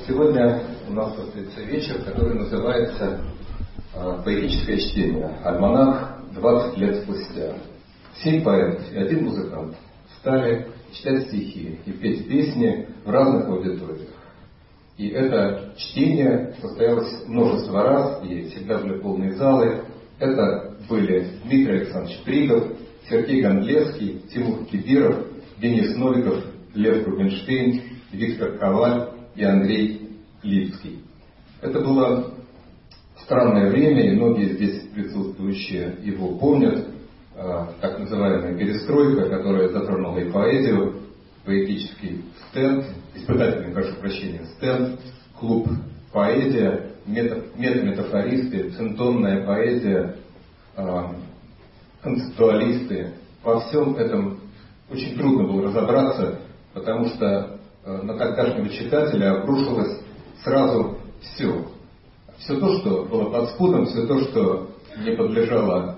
Сегодня у нас состоится вечер, который называется «Поэтическое чтение. Альманах 20 лет спустя». 7 поэтов и 1 музыкант стали читать стихи и петь песни в разных аудиториях. И это чтение состоялось множество раз, и всегда были полные залы. Это были Дмитрий Александрович Тригов, Сергей Гондлевский, Тимур Кибиров, Денис Новиков, Лев Рубинштейн, Виктор Коваль и Андрей Липский. Это было странное время, и многие здесь присутствующие его помнят. Так называемая перестройка, которая затронула и поэзию, поэтический стенд, испытательный, прошу прощения, стенд, клуб поэзия, метаметафористы, центонная поэзия, концептуалисты. Во всем этом очень трудно было разобраться, потому что на тогдашнего читателя обрушилось сразу все. Все то, что было под спудом, все то, что не подлежало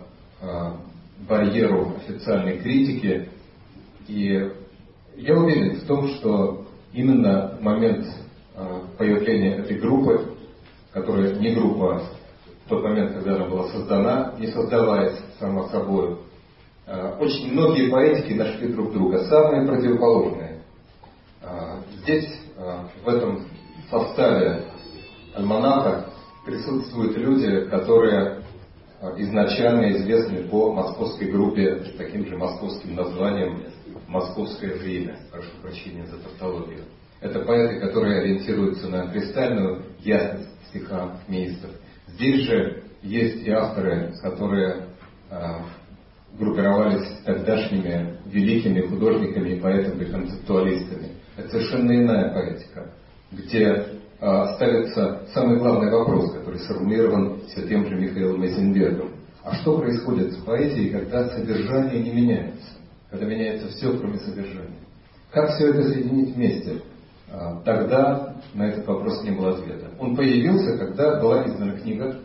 барьеру официальной критики. И я уверен в том, что именно в момент появления этой группы, которая не группа в тот момент, когда она была создана, не создаваясь сама собой, очень многие поэтики нашли друг друга, самые противоположные. Здесь, в этом составе альманаха, присутствуют люди, которые изначально известны по московской группе с таким же московским названием «Московское время». Прошу прощения за тавтологию. Это поэты, которые ориентируются на кристальную ясность стиха меистов. Здесь же есть и авторы, которые группировались тогдашними великими художниками и поэтами-концептуалистами. Это совершенно иная поэтика, где ставится самый главный вопрос, который сформулирован все тем же Михаилом Эйзенбергом. А что происходит с поэзией, когда содержание не меняется? Когда меняется все, кроме содержания? Как все это соединить вместе? Тогда на этот вопрос не было ответа. Он появился, когда была издана книга.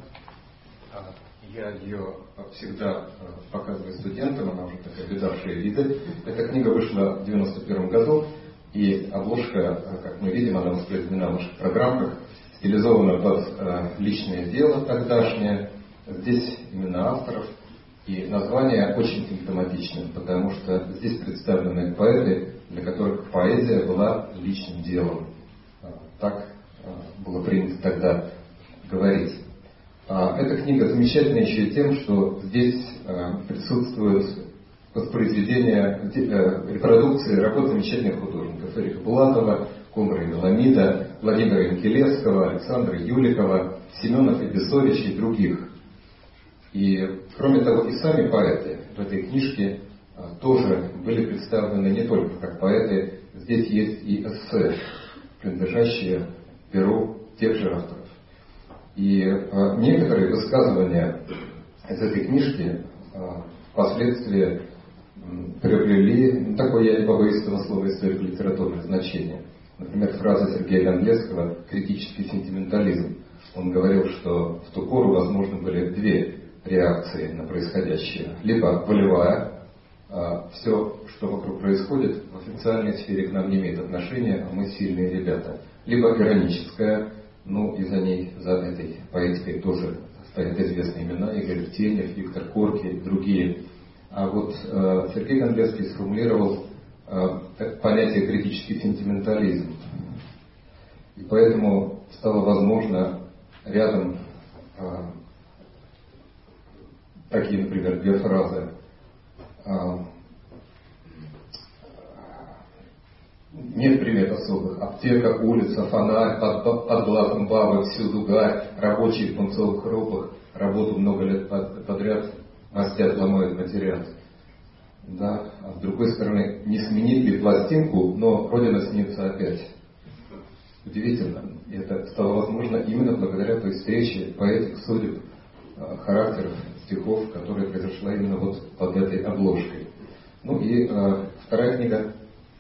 Я ее всегда показываю студентам, она уже такая видавшая виды. Эта книга вышла в 1991 году, и обложка, как мы видим, она воспроизведена в наших программах, стилизована под личное дело тогдашнее. Здесь имена авторов, и название очень симптоматично, потому что здесь представлены поэты, для которых поэзия была личным делом. Так было принято тогда говорить. Эта книга замечательна еще и тем, что здесь присутствуют воспроизведения, репродукции работ замечательных художников: Эриха Булатова, Комара и Меламида, Владимира Янкелевского, Александра Юликова, Семенов и Бессовича и других. И, кроме того, и сами поэты в этой книжке тоже были представлены не только как поэты. Здесь есть и эссе, принадлежащие перу тех же авторов. И некоторые высказывания из этой книжки впоследствии приобрели, такое, я не побоюсь этого слова, историко-литературное значение. Например, фраза Сергея Гондлевского «критический сентиментализм». Он говорил, что в ту пору возможны были две реакции на происходящее. Либо волевая, все, что вокруг происходит, в официальной сфере к нам не имеет отношения, а мы сильные ребята. Либо ироническая, и за ней, за этой поэтикой тоже стоят известные имена: Игорь Артемьев, Виктор Корки и другие. А вот Сергей Гондлевский сформулировал понятие критический сентиментализм. И поэтому стало возможно рядом такие, например, две фразы. Нет примет особых. Аптека, улица, фонарь, под глазом бабы, всюду гарь, рабочие в пунцовых ропах, работу много лет подряд мастят, ломают, матерят. Да? А с другой стороны, не сменить ли пластинку, но Родина снится опять. Удивительно. И это стало возможно именно благодаря той встрече поэтик, судеб, характеров, стихов, которая произошла именно вот под этой обложкой. И вторая книга,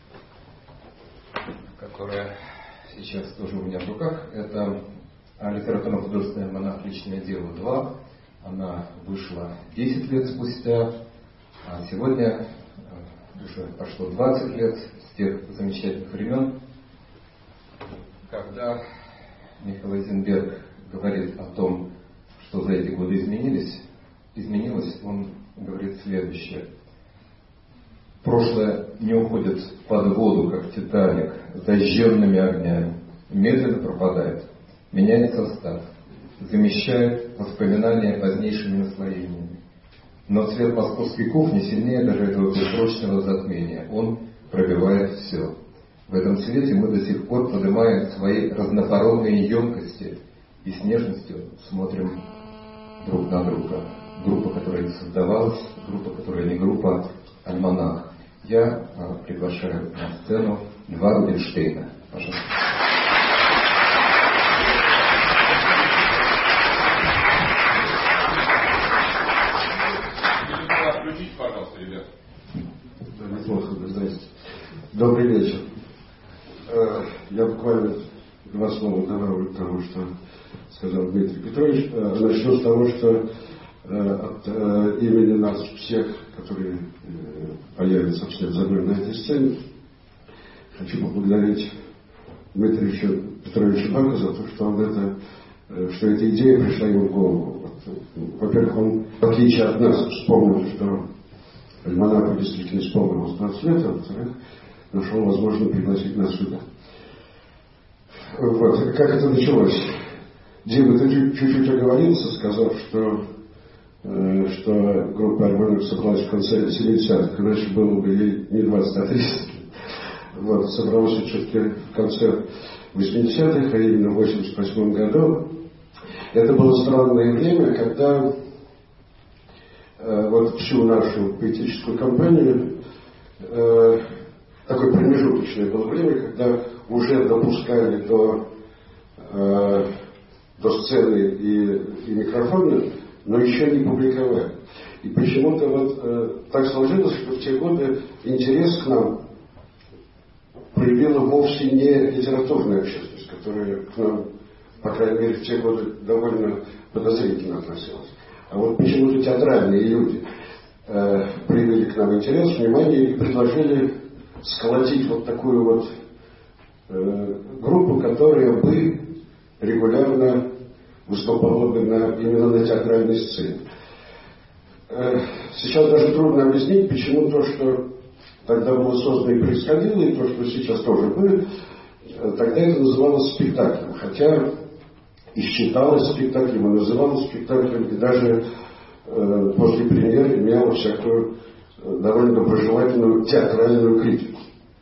которая сейчас тоже у меня в руках, это литературно-художественный альманах «Личное дело 2». Она вышла 10 лет спустя, а сегодня уже прошло 20 лет с тех замечательных времен, когда Михаил Эйзенберг говорит о том, что за эти годы изменилось, он говорит следующее. Прошлое не уходит под воду, как Титаник, зажженными огнями, медленно пропадает, меняет состав, замещает воспоминания позднейшими наслоениями. Но цвет московской кухни сильнее даже этого бессрочного затмения. Он пробивает все. В этом свете мы до сих пор поднимаем свои разнопоровные емкости и с нежностью смотрим друг на друга. Группа, которая не создавалась, группа, которая не группа, альманах. Я приглашаю на сцену Льва Рубинштейна. Пожалуйста. Включите, пожалуйста, ребят. Да, неплохо, здрасте. Добрый вечер. Я буквально два слова добавлю к тому, что сказал Дмитрий Петрович. Начну с того, что от имени нас всех, которые появятся вслед за мной на этой сцене, хочу поблагодарить Дмитрия Петровича Бака за то, что эта идея пришла ему в голову. Во-первых, он, в отличие от нас, вспомнил, что альманаху действительно исполнилось 20 лет, а во-вторых, нашел возможность пригласить нас сюда. Вот. Как это началось? Дима, ты чуть-чуть оговорился, сказав, что группа альманах собралась в конце 70-х, иначе было бы ей не 20, а 30. Вот. Собралась все-таки в конце 80-х, а именно в 88 году. Это было странное время, когда вот всю нашу поэтическую кампанию такое промежуточное было время, когда уже допускали до сцены и микрофона, но еще не публиковали. И почему-то вот так сложилось, что в те годы интерес к нам проявила вовсе не литературная общественность, которая к нам, по крайней мере, в те годы довольно подозрительно относилась. А вот почему-то театральные люди проявили к нам интерес, внимание и предложили сколотить вот такую вот группу, которая бы регулярно выступала бы именно на театральной сцене. Сейчас даже трудно объяснить, почему то, что тогда было создано и происходило, и то, что сейчас тоже будет, тогда это называлось спектаклем. Хотя и считалось спектаклем, и называлось спектаклем, и даже после премьеры имело всякую довольно доброжелательную театральную критику.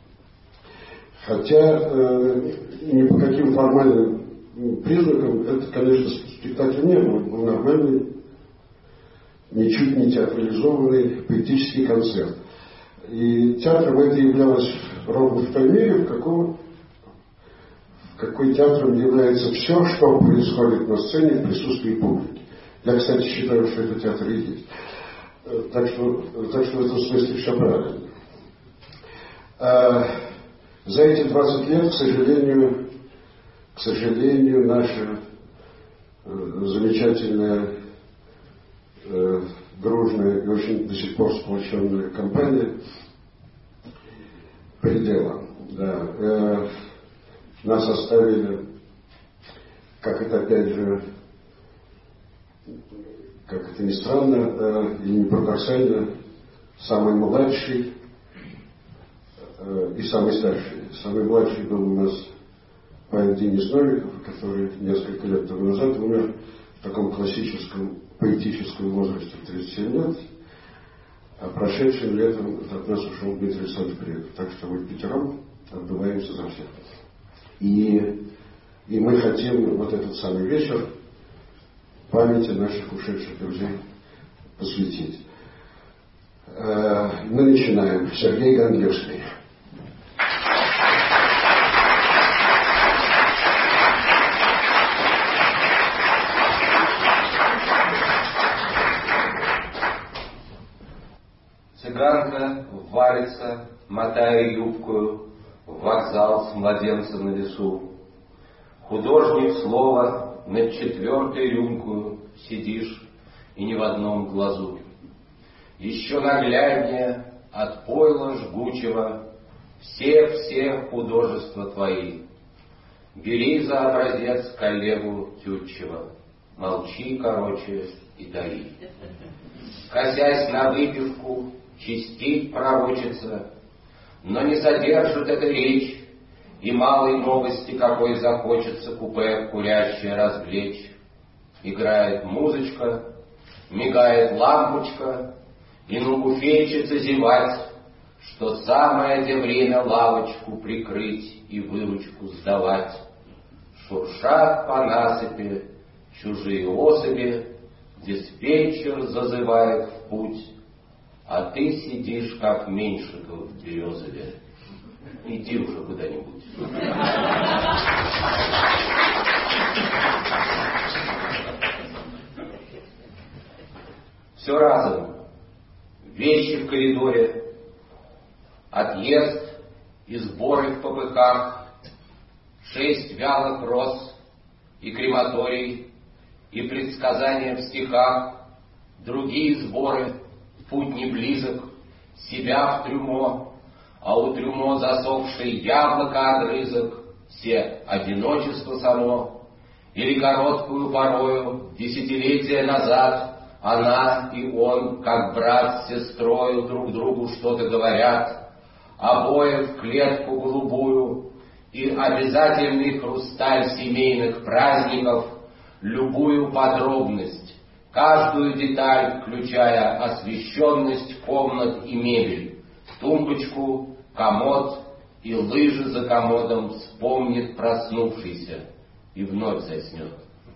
Хотя ни по каким формальным признакам это, конечно, спектакль не был. Это был нормальный, ничуть не театрализованный поэтический концерт. И театром это являлось ровно в той мере, в какой театром является все, что происходит на сцене в присутствии публики. Я, кстати, считаю, что это театр и есть. Так что в этом смысле все правильно. За эти 20 лет, к сожалению, наша замечательная, дружная и очень до сих пор сплоченная компания предела. Да. Нас оставили, как это опять же, как это ни странно и не парадоксально, самый младший и самый старший. Самый младший был у нас Павел Денис Новиков, который несколько лет тому назад умер в таком классическом поэтическом возрасте в 37 лет, а прошедшим летом от нас ушел Дмитрий Александрович. Так что мы пятером отдуваемся за всех. И мы хотим вот этот самый вечер памяти наших ушедших друзей посвятить. Мы начинаем. Сергей Гандлевский. Цыганка варится, мотая юбкою, в вокзал с младенцем на весу. Художник слова над 4-й рюмкою сидишь, и ни в одном глазу. Еще нагляднее от пойла жгучего все художества твои. Бери за образец коллегу Тютчева. Молчи, короче, и таи. Косясь на выпивку, чистить пророчица, но не содержит эта речь и малой новости, какой захочется купе курящее развлечь. Играет музычка, мигает лампочка, и на буфетчице зевать, что самое где время лавочку прикрыть и выручку сдавать. Шуршат по насыпи чужие особи, диспетчер зазывает в путь, а ты сидишь, как Меньшиков в Березове. Иди уже куда-нибудь. Все разом. Вещи в коридоре, отъезд и сборы в попыхах, 6 вялых роз и крематорий, и предсказания в стихах, другие сборы, путь не близок, себя в трюмо, а у трюмо засохший яблоко огрызок, все одиночество само, или короткую порою, десятилетия назад, она и он, как брат с сестрою, друг другу что-то говорят, обои в клетку голубую, и обязательный хрусталь семейных праздников, любую подробность, каждую деталь, включая освещенность комнат и мебель, тумбочку, комод и лыжи за комодом вспомнит проснувшийся и вновь заснет.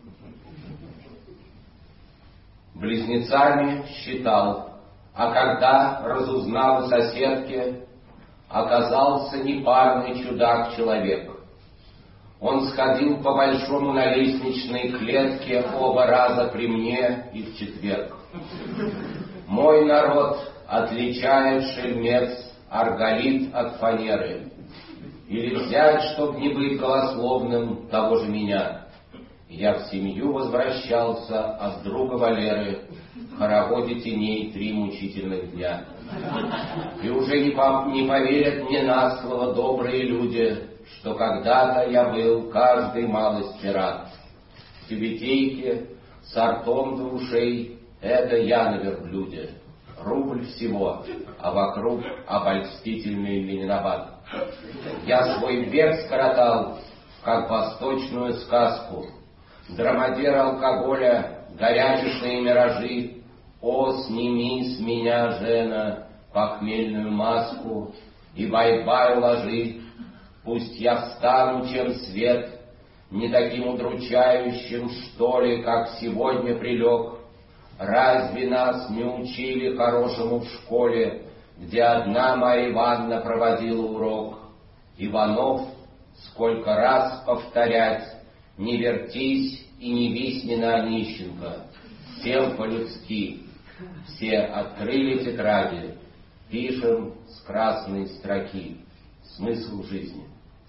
Близнецами считал, а когда разузнал у соседки, оказался непарный чудак-человек. Он сходил по-большому на лестничной клетке оба раза при мне и в четверг. Мой народ отличает шельмец арголит от фанеры. Или взять, чтоб не быть голословным, того же меня. Я в семью возвращался от друга Валеры в хороводе теней 3 мучительных дня. И уже не поверят мне на слово добрые люди, что когда-то я был каждый малости рад. В тюбетейке с ртом до ушей — это я на верблюде. Рубль всего, а вокруг обольстительный Ленинабад. Я свой век скоротал, как восточную сказку. Драмадер алкоголя, горячечные миражи. О, сними с меня, Жена, похмельную маску и бай-бай уложи. Пусть я встану, чем свет, не таким удручающим, что ли, как сегодня прилег. Разве нас не учили хорошему в школе, где одна Марья Ивановна проводила урок? Иванов, сколько раз повторять, не вертись и не висни на Онищенко. Всем по-людски. Все открыли тетради, пишем с красной строки. Смысл жизни.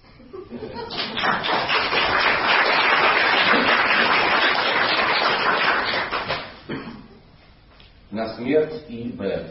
На смерть И.Б.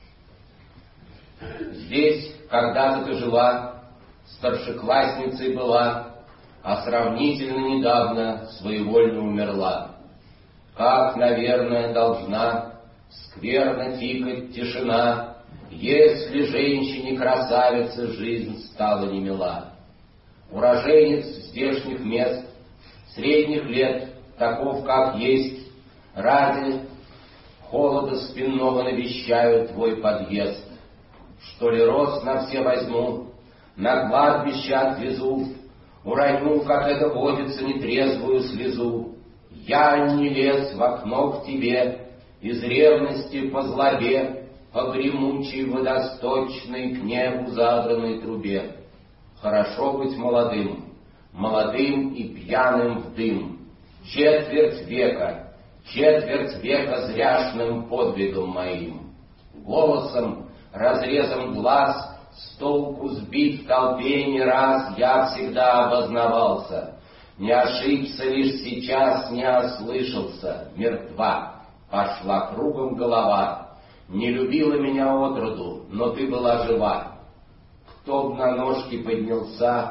Здесь когда-то ты жила, старшеклассницей была, а сравнительно недавно своевольно умерла. Как, наверное, должна скверно тикать тишина, если женщине-красавице жизнь стала немила. Уроженец здешних мест, средних лет, таков, как есть, ради холода спинного навещаю твой подъезд. Что ли рост на все возьму, на кладбище отвезу, уроню, как это водится, нетрезвую слезу. Я не лез в окно к тебе, из ревности по злобе, по гремучей водосточной к небу задранной трубе. Хорошо быть молодым, молодым и пьяным в дым. Четверть века зряшным подвигом моим. Голосом, разрезом глаз, с толку сбит в толпе не раз, я всегда обознавался. Не ошибся лишь сейчас, не ослышался, мертва, пошла кругом голова. Не любила меня отроду, но ты была жива. Кто б на ножки поднялся,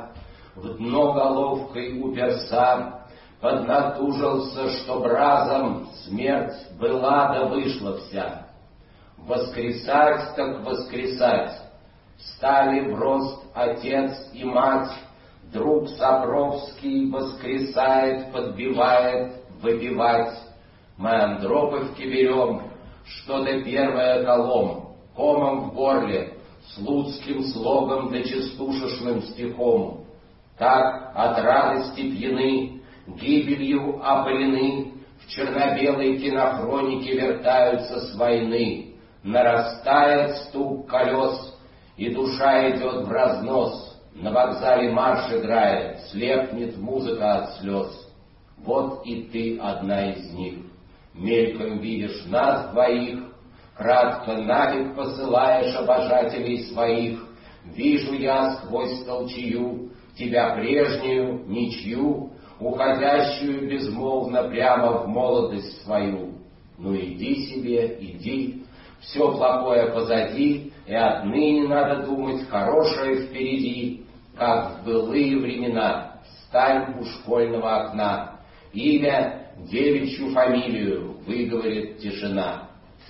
в дно головкой уперся, поднатужился, чтоб разом смерть была да вышла вся. Воскресать так воскресать, встали в рост отец и мать, друг Сапровский воскресает, подбивает выпивать. Мы Андроповки берем, что-то первое колом, комом в горле, слуцким слогом да частушечным стихом. Так от радости пьяны, гибелью опалены, в черно-белой кинохронике вертаются с войны. Нарастает стук колес, и душа идет в разнос. На вокзале марш играет, слепнет музыка от слез. Вот и ты одна из них. Мельком видишь нас двоих, кратко навек посылаешь обожателей своих. Вижу я сквозь толчью тебя прежнюю, ничью, уходящую безмолвно прямо в молодость свою. Ну иди себе, иди, все плохое позади, и отныне надо думать хорошее впереди, как в былые времена. Встань у школьного окна, имя, девичью фамилию выговорит тишина.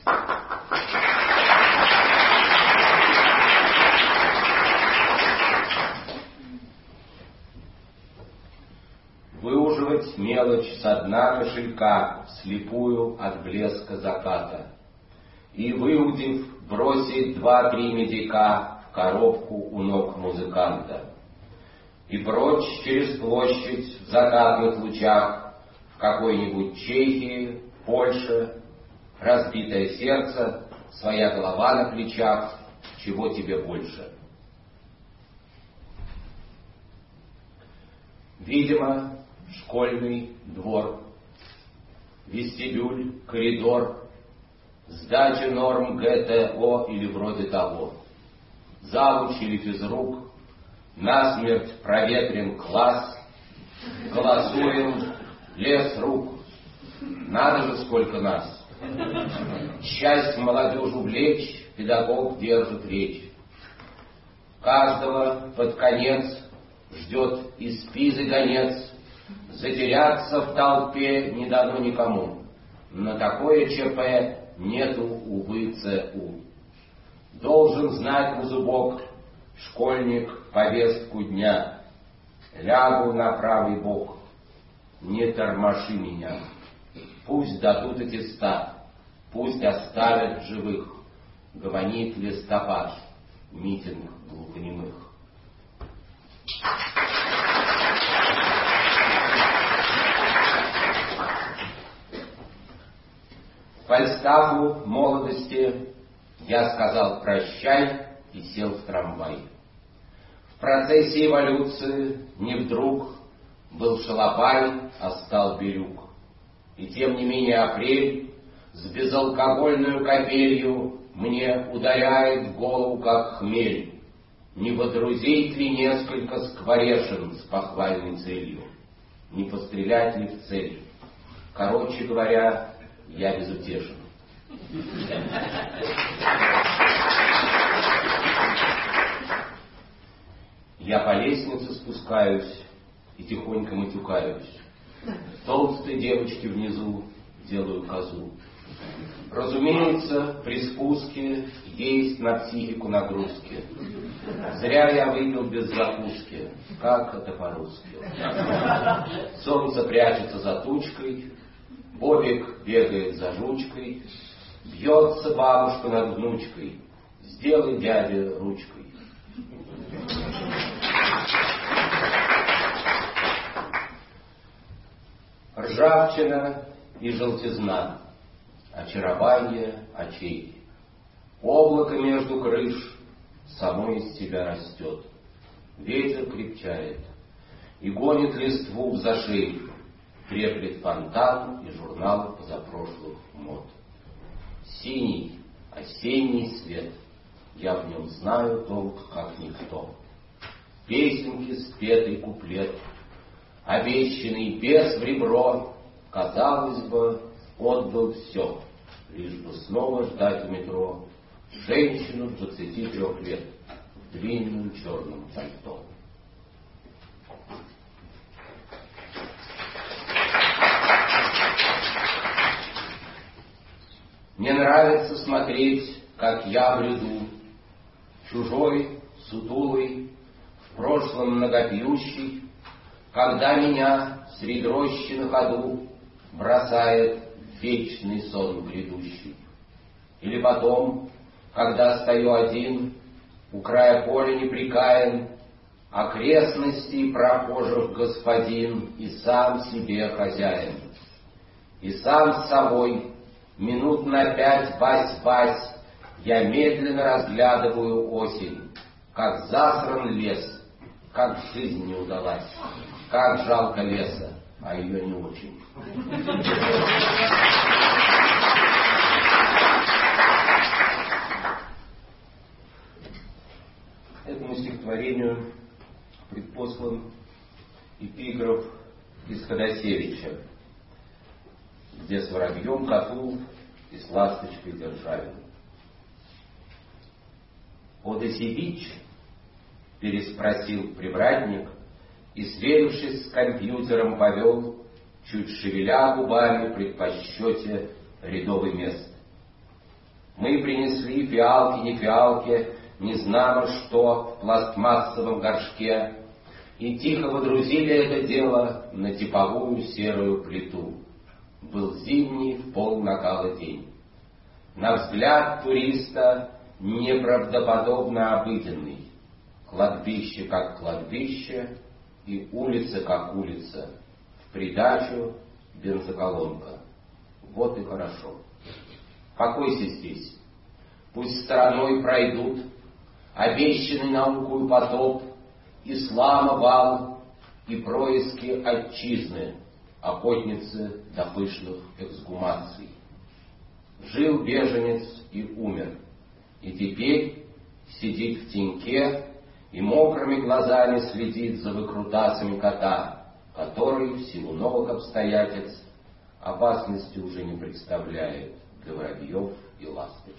Выуживать мелочь со дна кошелька, вслепую от блеска заката. И, выудив, бросить 2-3 медика в коробку у ног музыканта. И прочь через площадь в закатных лучах, в какой-нибудь Чехии, Польше, разбитое сердце, своя голова на плечах, чего тебе больше? Видимо, школьный двор, вестибюль, коридор, сдача норм ГТО или вроде того, завуч или физрук, насмерть проветрен класс, голосуем, лес рук, надо же сколько нас. Счастье молодежи влечь, педагог держит речь. Каждого под конец ждет из Пизы гонец, затеряться в толпе не дано никому. На такое ЧП нету, увы, ЦУ. Должен знать на зубок школьник повестку дня. Лягу на правый бок, не тормоши меня. Пусть дадут аттестат, пусть оставят живых. Гомонит листопад, митинг глухонемых. Фальстафу молодости я сказал прощай и сел в трамвай. В процессе эволюции не вдруг был шалопай, а стал бирюк. И тем не менее апрель с безалкогольную капелью мне ударяет в голову, как хмель. Не водрузить ли несколько скворешин с похвальной целью? Не пострелять ли в цель? Короче говоря, я безутешен. Я по лестнице спускаюсь и тихонько матюкаюсь. Толстой девочке внизу делаю козу. Разумеется, при спуске есть на психику нагрузки. Зря я выпил без закуски. Как это по-русски? Солнце прячется за тучкой, Бобик бегает за жучкой, бьется бабушка над внучкой. Сделай дяде ручкой. Ржавчина и желтизна, очарование очей. Облако между крыш само из тебя растет. Ветер крепчает и гонит листву в зашей. Треплет фонтан и журнал позапрошлых мод. Синий осенний свет, я в нем знаю толк, как никто. Песенки спетый куплет, обещанный без в ребро, казалось бы, отдал все, лишь бы снова ждать у метро женщину 23 лет в длинном черном пальто. Мне нравится смотреть, как я бреду, чужой, сутулый, в прошлом многопьющий, когда меня средь рощи на ходу бросает вечный сон грядущий. Или потом, когда стою один, у края поля непрекаен, окрестностей прохожих господин и сам себе хозяин. И сам с собой, минут на 5 вась-вась, я медленно разглядываю осень, как засран лес, как жизнь не удалась, как жалко леса, а ее не очень. Этому стихотворению предпослан эпиграф из Ходосевича, где с воробьем Катул и с ласточкой Державин. «Ходосевич?» — переспросил привратник и, сверившись с компьютером, повел, чуть шевеля губами при подсчете рядовый мест. Мы принесли фиалки, не фиалки, не знамо что в пластмассовом горшке, и тихо водрузили это дело на типовую серую плиту. Был зимний в полнакала день. На взгляд туриста неправдоподобно обыденный. Кладбище как кладбище и улица как улица. В придачу бензоколонка. Вот и хорошо. Покойся здесь. Пусть стороной пройдут обещанный наукою потоп, ислама вал и происки отчизны, охотницы до пышных эксгумаций. Жил беженец и умер, и теперь сидит в теньке и мокрыми глазами следит за выкрутасами кота, который в силу новых обстоятельств опасности уже не представляет для воробьев и ласточек.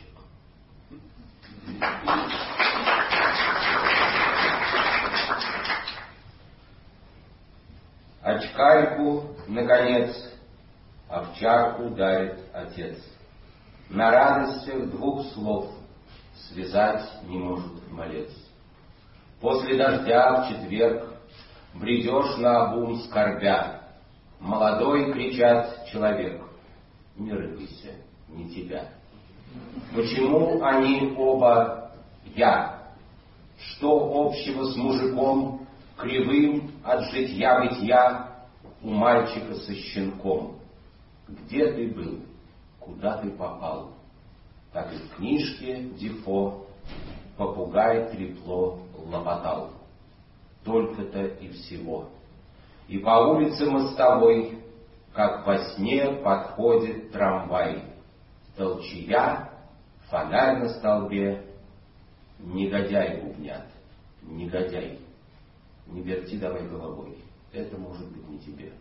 Очкарьку, наконец, овчарку дарит отец. На радостях 2 слов связать не может малец. После дождя в четверг бредешь наобум скорбя. Молодой, кричат, человек, не рыпайся, не тебя. Почему они оба я? Что общего с мужиком, кривым от житья-бытия, у мальчика со щенком? Где ты был? Куда ты попал? Так и в книжке Дефо попугай трепло лопотал. Только-то и всего. И по улице мостовой, как во сне, подходит трамвай. Толчья, фонарь на столбе, негодяй бубнят, негодяй. Не верти давай головой, это может быть не тебе.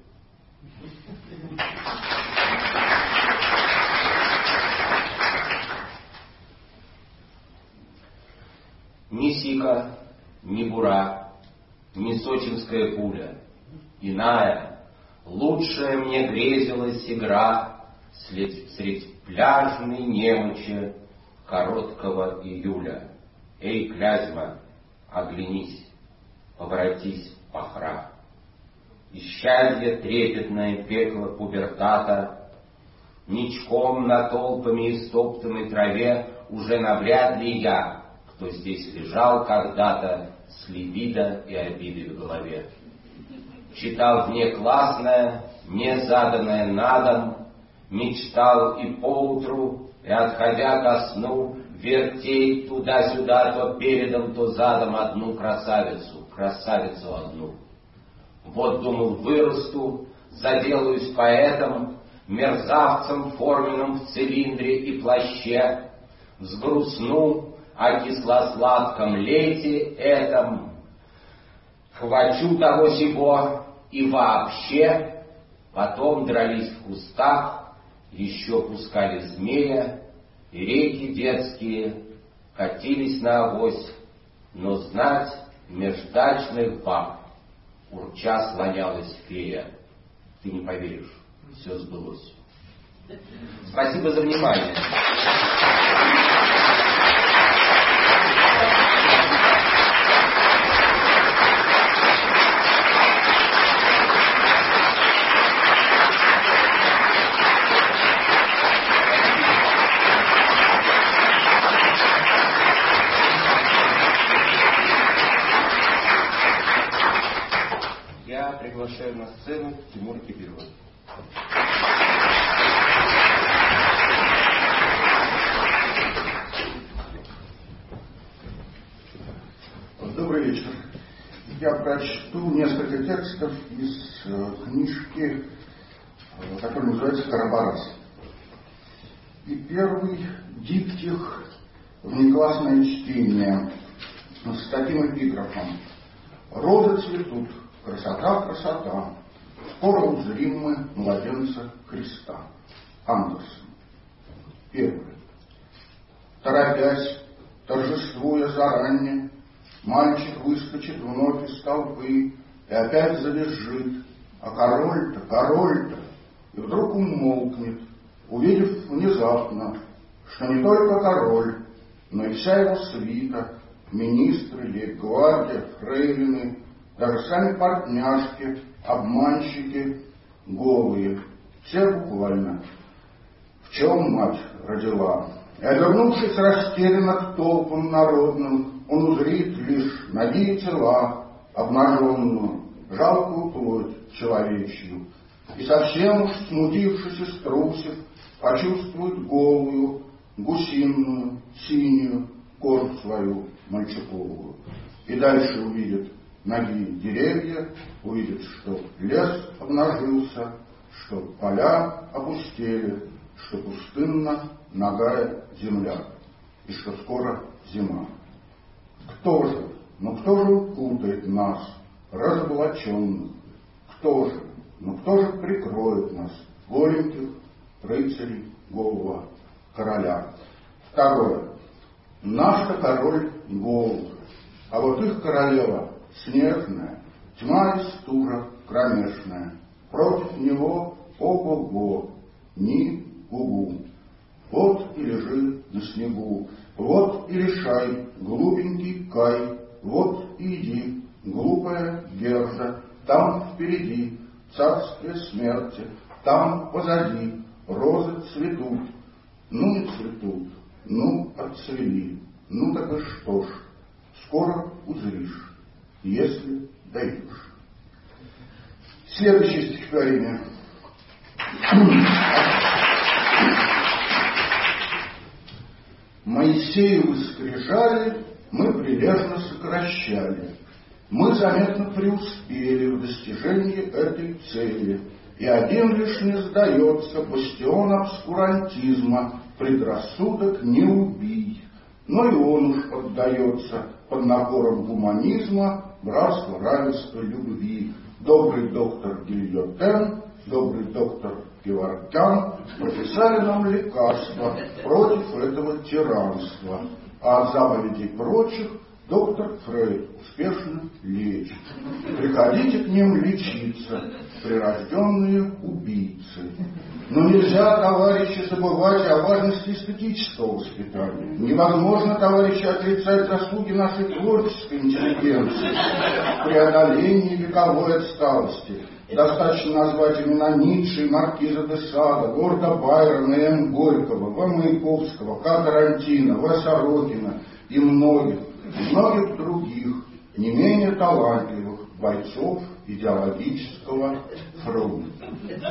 Ни сика, ни бура, ни сочинская пуля, иная, лучшая мне грезилась игра средь пляжной немочи короткого июля. Эй, Клязьма, оглянись, поворотись, пахра. Исчадье трепетное пекло пубертата, ничком на толпами истоптанной траве уже навряд ли я, кто здесь лежал когда-то с либидо и обидой в голове. Читал внеклассное, не заданное на дом, мечтал и поутру, и, отходя ко сну, вертей туда-сюда, то передом, то задом одну красавицу одну. Вот, думал, вырасту, заделаюсь поэтом, мерзавцем форменным в цилиндре и плаще, взгрустну о кисло-сладком лете этом, хвачу того-сего и вообще, потом дрались в кустах, еще пускали змея, и реки детские катились на авось, но знать междачных баб урча слонялась фея. Ты не поверишь, все сбылось. Спасибо за внимание. Я приглашаю на сцену Тимура Кипелева. Добрый вечер. Я прочту несколько текстов из книжки, которая называется «Карабарас». И первый диптих, внеклассное чтение с таким эпиграфом: «Розы цветут, красота, красота, скоро узрим мы младенца Христа». Андерсон. Первое. Торопясь, торжествуя заранее, мальчик выскочит вновь из толпы и опять завизжит: а король-то, и вдруг умолкнет, увидев внезапно, что не только король, но и вся его свита, министры, лейб-гвардия, фрейлины, даже сами портняшки, обманщики, голые, все буквально. В чем мать родила? И, обернувшись растерянно к толпам народным, он узрит лишь ноги и тела, обнаженную, жалкую плоть человечью, и совсем уж смутившись и струсив, почувствует голую, гусиную, синюю кожу свою мальчиковую. И дальше увидит ноги деревья, увидит, что лес обнажился, что поля опустели, что пустынна нагая земля, и что скоро зима. Кто же укутает нас, разоблаченных? Кто же прикроет нас, голеньких рыцарей голого короля? Второе. Наш-то король гол, а вот их королева снежная, тьма и стужа кромешная. Против него ого-го, ни гугу. Вот и лежи на снегу, вот и решай, глупенький Кай, вот и иди, глупая Герда, там впереди царствие смерти, там позади розы цветут. Ну и цветут, ну отцвели, ну так и что ж, скоро узришь, если дойдешь. Следующее стихотворение. Моисеевы скрижали мы прилежно сокращали. Мы заметно преуспели в достижении этой цели. И один лишь не сдается бастион обскурантизма, предрассудок не убий. Но и он уж поддается под напором гуманизма, братства, равенства, любви. Добрый доктор Гильотен, добрый доктор Геворкян прописали нам лекарства против этого тиранства, а от заповедей прочих доктор Фрейд успешно лечит. Приходите к ним лечиться, прирожденные убийцы. Но нельзя, товарищи, забывать о важности эстетического воспитания. Невозможно, товарищи, отрицать заслуги нашей творческой интеллигенции в преодолении вековой отсталости. Достаточно назвать имена Ницше, Маркиза де Сада, лорда Байрона, М. Горького, В. Маяковского, К. Тарантино, В. Сорокина и многих других, не менее талантливых бойцов идеологического фронта.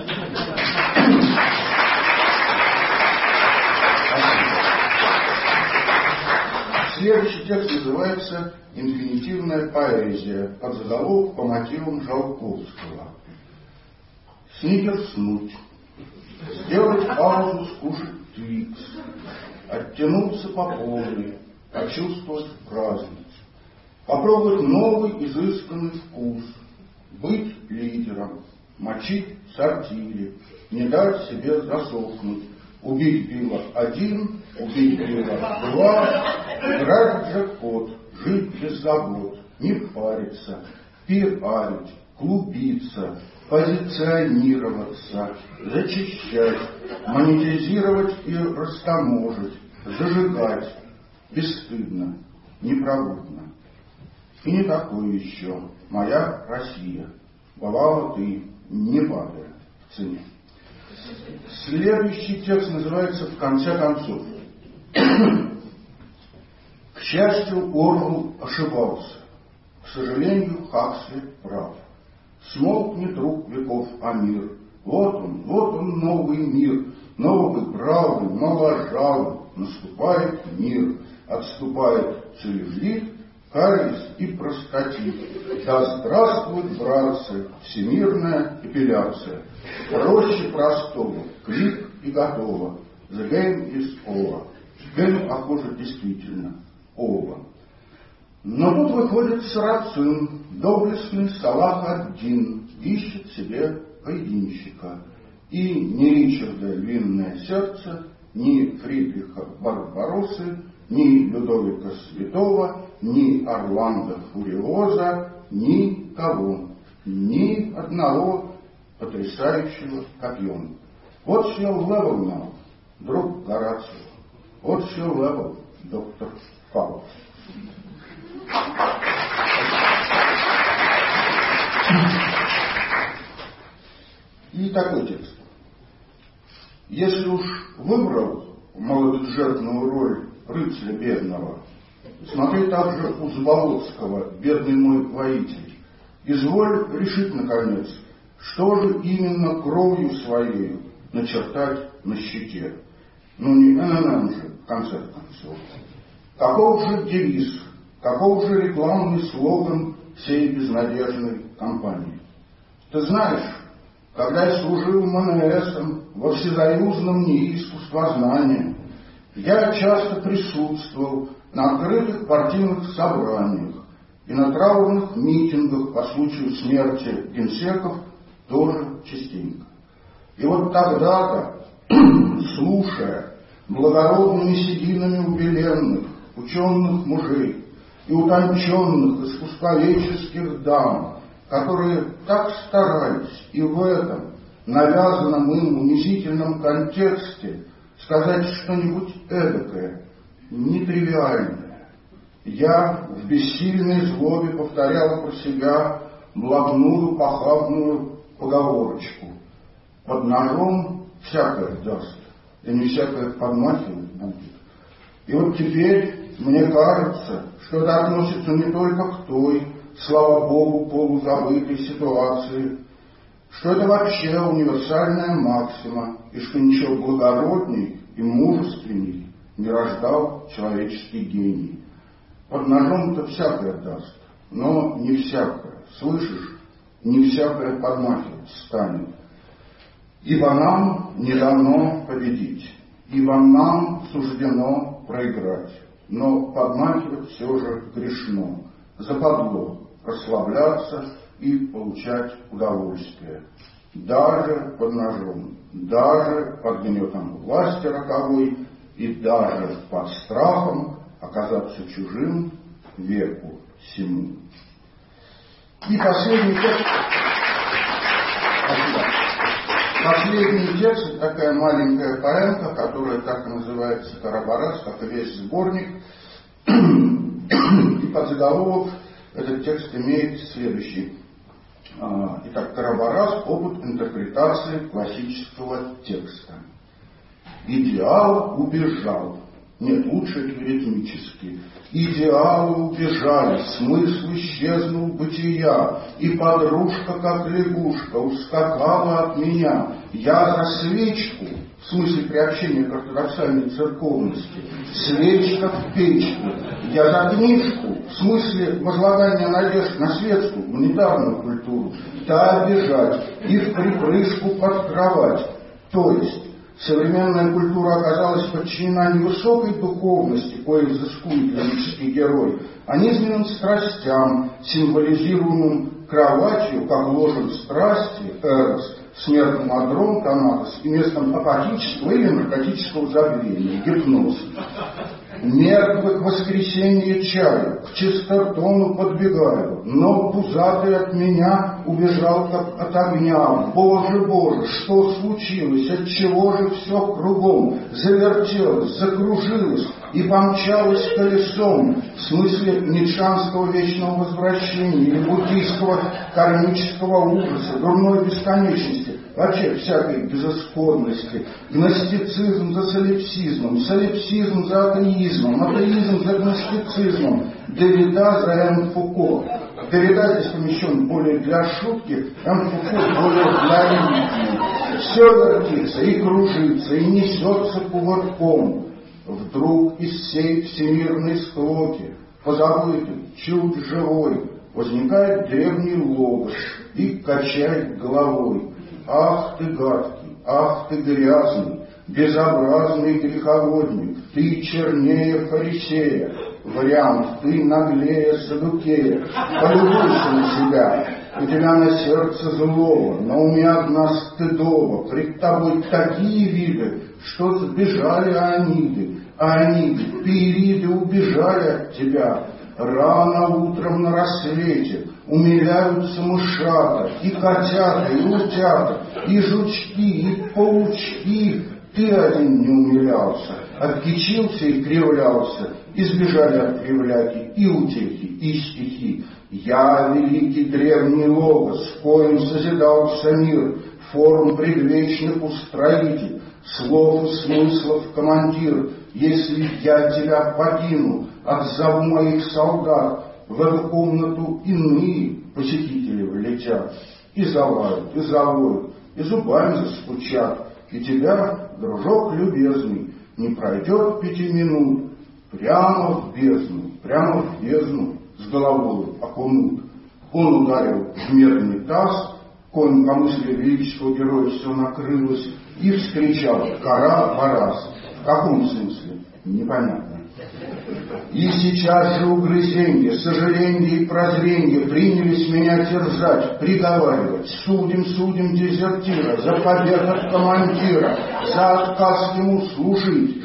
Следующий текст называется «Инфинитивная поэзия», под заголовок по мотивам Жолковского. Сникерснуть, сделать паузу, скушать твикс, оттянуться по полной, почувствовать праздность, попробовать новый изысканный вкус, быть лидером, мочить в сортире, не дать себе засохнуть, убить Билла 1, убить Билла 2, играть в джекпот, жить без забот, не париться, пиарить, клубиться, позиционироваться, зачищать, монетизировать и растаможить, зажигать, бесстыдно, непробудно. И не такое еще моя Россия. Бывало ты, не падая в цене. Следующий текст называется «В конце концов». К счастью, Орвелл ошибался. К сожалению, Хаксли прав. Смолкнет рук веков, а мир. Вот он, новый мир, новый, бравый, моложавый. Наступает мир, отступает цележлив, кариес и простатит. Да здравствуют, братцы, всемирная эпиляция. Проще простого, клик и готово. The game is over. Game, похоже, действительно over. Но тут выходит сарацин, доблестный Салах ад-Дин, ищет себе поединщика. И ни Ричарда Львиное сердце, ни Фридриха Барбароссы, ни Людовика Святого, ни Орландо Фуриоза, никого, ни одного потрясающего копьем. What's your level now, друг Горацио? What's your level, доктор Фауст? И такой текст. Если уж выбрал малобюджетную роль рыцаря бедного, смотри также у Заболоцкого «Бедный мой воитель». Изволь решить, наконец, что же именно кровью своей начертать на щите. Ну не ННН же, в конце концов. Каков же девиз, каков же рекламный слоган всей безнадежной кампании? Ты знаешь, когда я служил МНСом во всесоюзном НИИ искусствознания, я часто присутствовал на открытых партийных собраниях и на траурных митингах по случаю смерти генсеков тоже частенько. И вот тогда-то, слушая благородными сединами убеленных, ученых мужей и утонченных искусствоведческих дам, которые так старались и в этом навязанном им унизительном контексте сказать что-нибудь эдакое, нетривиальное, я в бессильной злобе повторял про себя блатную похабную поговорочку. Под ножом всякое даст, и не всякое подмахивать будет. И вот теперь мне кажется, что это относится не только к той, слава Богу, полузабытой ситуации, что это вообще универсальная максима, и что ничего благородней и мужественней не рождал человеческий гений. Под ножом-то всякое даст, но не всякое, слышишь, не всякое подмахивать станет. Ибо нам не дано победить, ибо нам суждено проиграть, но подмахивать все же грешно, западло расслабляться и получать удовольствие. Даже под ножом, даже под гнетом власти роковой и даже под страхом оказаться чужим веку сему. И последний текст. Последний текст — такая маленькая поэмка, которая так и называется «Карабарас», как и весь сборник. И под заголовок этот текст имеет следующий. Итак, Карабарас — опыт интерпретации классического текста. Идеал убежал. Нет, лучше ритмически. Идеалы убежали, смысл исчезнул бытия, и подружка, как лягушка, ускакала от меня. Я за свечку, в смысле приобщения к ортодоксальной церковности, свечка в печку. Я за книжку, в смысле возлагания надежд на светскую, гуманитарную культуру, та бежать и в припрыжку под кровать. То есть современная культура оказалась подчинена не высокой духовности, кое взыскует лирический герой, а низменным страстям, символизируемым кроватью, как ложем страсти, эрос, смертным адром, тонатос, и местом апатического или наркотического забвения, гипноз. Мертвых воскресенье чаю, к чистотону подбегаю, но пузатый от меня убежал, как от огня. Боже, Боже, что случилось? Отчего же все кругом завертелось, закружилось и помчалось колесом? В смысле ницшанского вечного возвращения или буддийского кармического ужаса, дурной бесконечности, вообще всякой безысходности. Гностицизм за солипсизмом, солипсизм за атеизмом, атеизм за гностицизмом, Derrida за М. Фуко. Derrida здесь помещен более для шутки, М. Фуко более для религии. Все вертится и кружится, и несется кувырком. Вдруг из всей всемирной склоки, позабытый, чуть живой, возникает древний логос и качает головой. Ах ты гадкий, ах ты грязный, безобразный греховодник, ты чернее фарисея, вариант, ты наглее саддукея. Полюбуйся на себя, у тебя на сердце злого, на уме одна стыдова, пред тобой такие виды, что сбежали аниды, пириды убежали от тебя. Рано утром на рассвете умиляются мышата, и котята, и утята, и жучки, и паучки. Ты один не умилялся, откичился и кривлялся, избежали от кривляки и утехи, и стихи. Я, великий древний логос, коим созидался мир, форум предвечных устроитель, слов и смыслов командир. Если я тебя покину, отзову моих солдат, в эту комнату иные посетители влетят, и завают, и завоют, и зубами застучат, и тебя, дружок любезный, не пройдет 5 минут, прямо в бездну, с головой окунут. Он ударил в медный таз, коим по мысли величества героя все накрылось, и вскричал: «Кара-барас!» В каком смысле? Непонятно. И сейчас же угрызенье, сожаление и прозрение принялись меня терзать, приговаривать: судим дезертира за побег от командира, за отказ ему служить,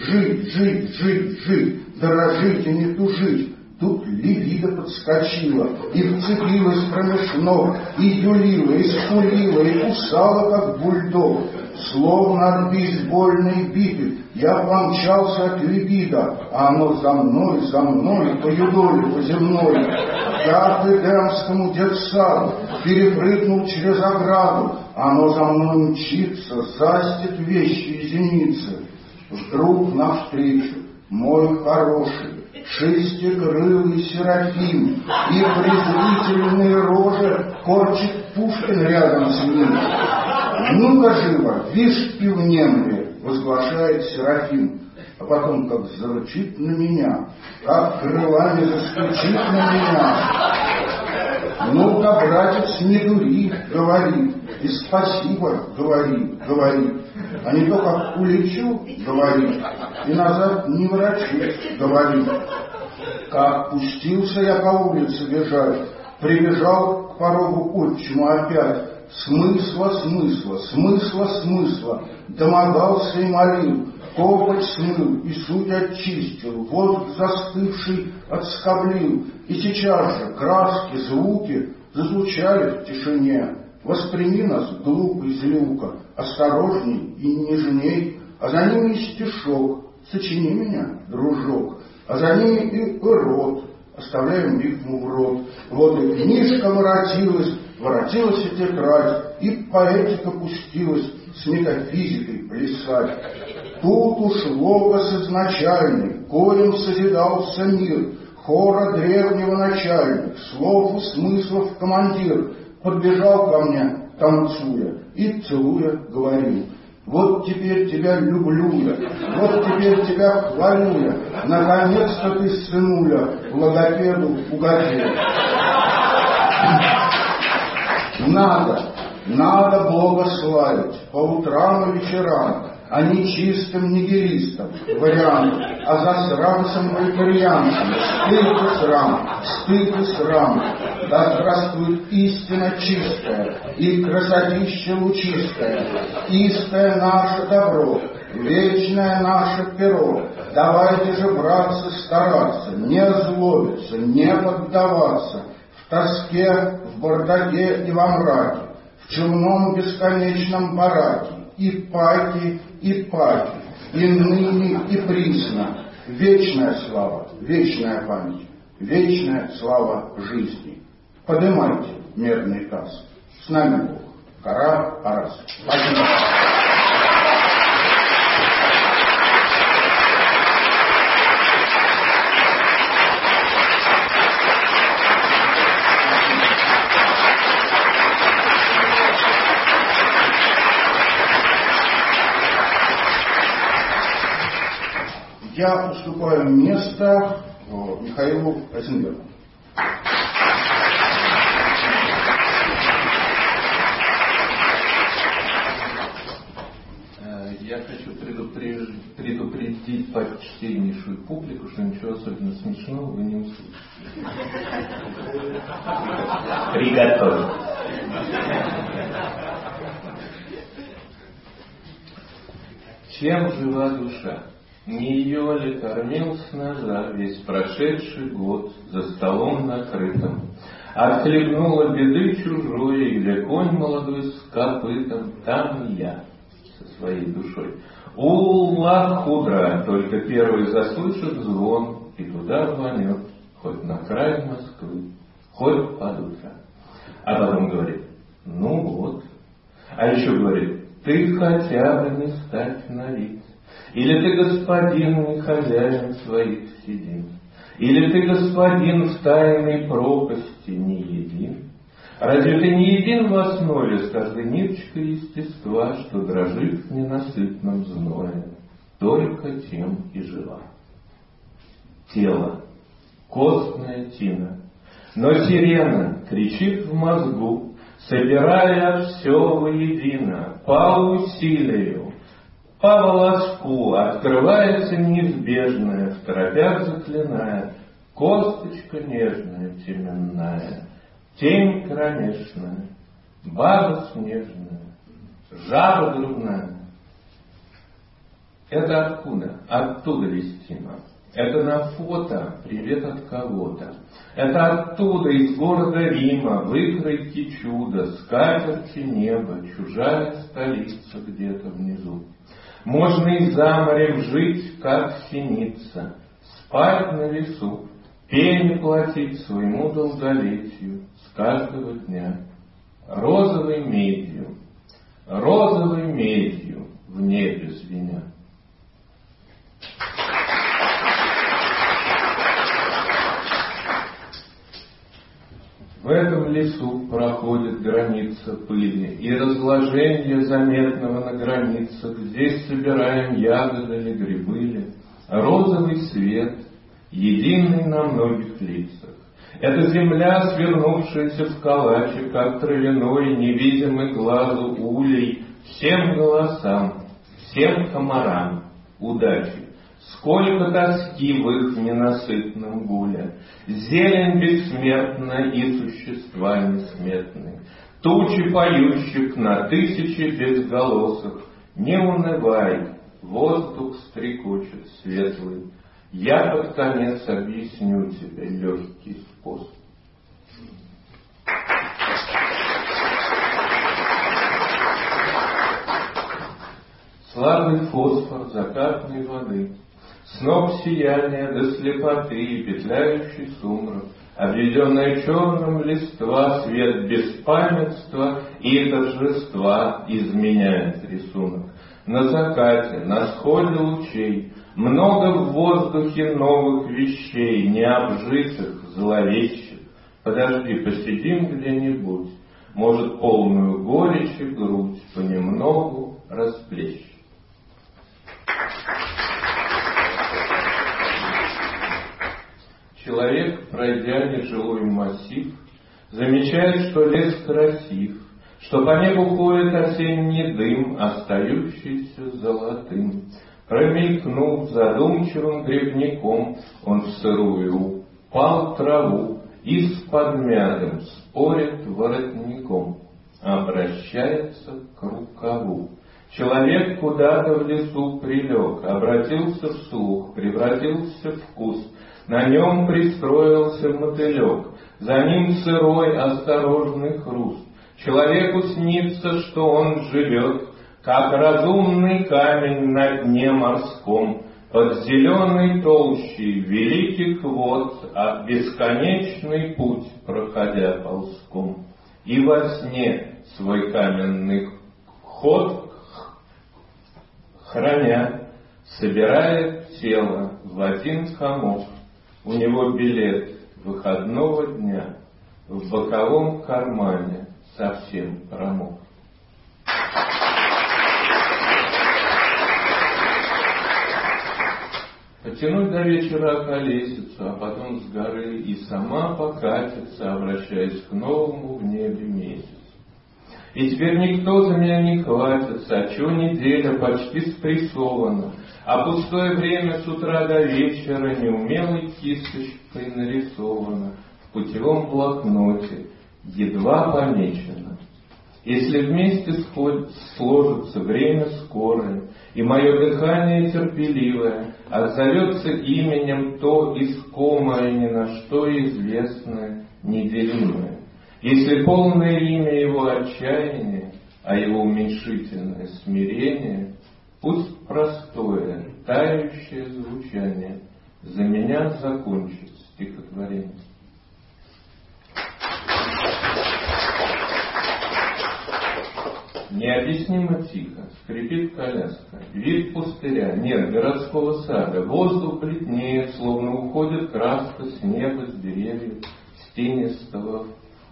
жить, дорожить и не тужить. Тут либидо подскочила и вцепилась промеж ног, и юлила, и скулила, и кусала, как бульдог. Словно от бейсбольной биты я помчался от либидо, а оно за мной, по юдоле, по земной. Я к Эдемскому детсаду перепрыгнул через ограду, оно за мной мчится, застит вещи и зеницы. Вдруг навстречу мой хороший шестикрылый серафим, и презрительные рожи корчит Пушкин рядом с ним. «Ну-ка живо, вишь и внемли!» — возглашает серафим, а потом как зарычит на меня, как крылами застучит на меня. «Ну-ка, братец, не дури!» — говорит, и спасибо говорит, а не то как улечу, говорит, и назад не ворочусь, говорит. Как пустился я по улице бежать, прибежал к порогу отчиму опять, смысла, домогался и молил, копоть смыл и суть очистил, воздух застывший отскоблил, и сейчас же краски, звуки зазвучали в тишине. Восприми нас, глупый злюка, осторожней и нежней, а за ними и стишок, сочини меня, дружок, а за ними и рот, оставляем рифму в рот. Вот и книжка воротилась и тетрадь, и поэтика пустилась с метафизикой плясать. Тут уж логос изначальный, коим созидался мир, хора древнего начальник, слов и смыслов командир, подбежал ко мне, танцуя, и целуя говорил: вот теперь тебя люблю я, вот теперь тебя хвалю я, наконец-то ты, сынуля, логопеду угодил. Надо Бога славить по утрам и вечерам, а не чистым нигилистом, вариант, а засранцем вольтерьянцем. Стыд и срам. Да здравствует истина чистая и красотища лучистая, истое наше добро, вечное наше перо. Давайте же, братцы, стараться, не озлобиться, не поддаваться в тоске, в бардаке и во мраке, в чумном бесконечном бараке, и паки, и ныне, и присно. Вечная слава, вечная память, вечная слава жизни. Поднимайте мерный таз. С нами Бог. Кара Арас. Спасибо. Я уступаю место Михаилу Айзенбергу. Я хочу предупредить почтеннейшую публику, что ничего особенно смешного вы не услышите. Приготовьтесь. Чем жива душа? Не ее ли кормил с ножа весь прошедший год за столом накрытым? Отхлебнула беды чужой, или конь молодой с копытом, там и я со своей душой. Улла худра, только первый заслышит звон, и туда рванет, хоть на край Москвы, хоть под утро. А потом говорит, ну вот. А еще говорит, ты хотя бы не ставь на вид. Или ты господин, не хозяин своих седин. Или ты господин в тайной пропасти не един. Разве ты не един в основе с каждой ниточкой естества, что дрожит в ненасытном зное? Только тем и жива. Тело, костная тина, но сирена кричит в мозгу, собирая все воедино, по усилию, по волоску открывается неизбежное, в торопях заклиная, косточка нежная, теменная, тень кромешная, баба снежная, жаба грудная. Это откуда? Оттуда вестимо. Это на фото привет от кого-то. Это оттуда, из города Рима, выкройки чудо, скатерти неба, чужая столица где-то внизу. Можно и за морем жить, как синица, спать на лесу, пени платить своему долголетию с каждого дня. Розовой медью в небе звеня. В этом лесу проходит граница пыли, и разложение заметного на границах. Здесь собираем ягоды или грибы ли. Розовый свет, единый на многих лицах. Это земля, свернувшаяся в калачи, как травяной, невидимый глазу улей, всем голосам, всем комарам удачи. Сколько тоски в их ненасытном гуле, зелень бессмертна и существа несметны, тучи поющих на тысячи безголосых. Не унывай, воздух стрекочет светлый, я под конец объясню тебе легкий способ. Слабый фосфор закатной воды, сноп сияния до слепоты и петляющий сумрак, обведенная черным листва, свет беспамятства и торжества изменяет рисунок. На закате, на сходе лучей, много в воздухе новых вещей, необжитых, зловещих. Подожди, посидим где-нибудь, может, полную горечь и грудь понемногу расплещет. Человек, пройдя нежилой массив, замечает, что лес красив, что по небу ходит осенний дым, остающийся золотым. Промелькнув задумчивым грибником, он в сырую упал в траву и с подмятым спорит воротником, обращается к рукаву. Человек куда-то в лесу прилег, обратился в слух, превратился в куст. На нем пристроился мотылек, за ним сырой осторожный хруст. Человеку снится, что он живет, как разумный камень на дне морском, под зеленой толщей великих вод, а бесконечный путь проходя ползком. И во сне свой каменный ход храня, собирает тело в один комок. У него билет выходного дня в боковом кармане совсем промок. Потянуть до вечера околесицу, а потом с горы и сама покатится, обращаясь к новому в небе месяцу. И теперь никто за меня не хватится, а чего неделя почти спрессована, а пустое время с утра до вечера неумелой кисточкой нарисовано в путевом блокноте, едва помечено. Если вместе сложится время скорое, и мое дыхание терпеливое отзовется именем то искомое, ни на что известное, неделимое, если полное имя его отчаяние, а его уменьшительное смирение, пусть простое, тающее звучание за меня закончит стихотворение. Необъяснимо тихо скрипит коляска, вид пустыря, нет городского сада, воздух бледнеет, словно уходит краска с неба, с деревьев, с тенистого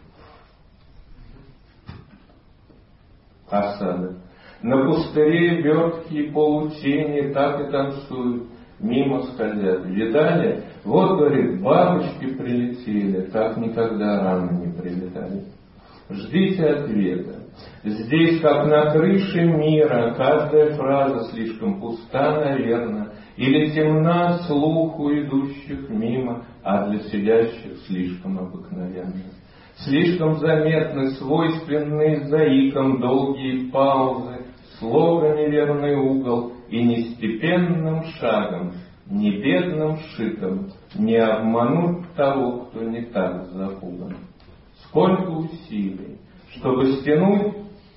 фасада. На пустыре верткие полутени так и танцуют, мимо скользят. Видали? Вот, говорит, бабочки прилетели, так никогда рано не прилетали. Ждите ответа. Здесь, как на крыше мира, каждая фраза слишком пуста, наверное, или темна слуху идущих мимо, а для сидящих слишком обыкновенно. Слишком заметны, свойственные заикам долгие паузы, слога неверный угол и нестепенным шагом, не бедным шиком не обмануть того, кто не так запуган. Сколько усилий, чтобы стянуть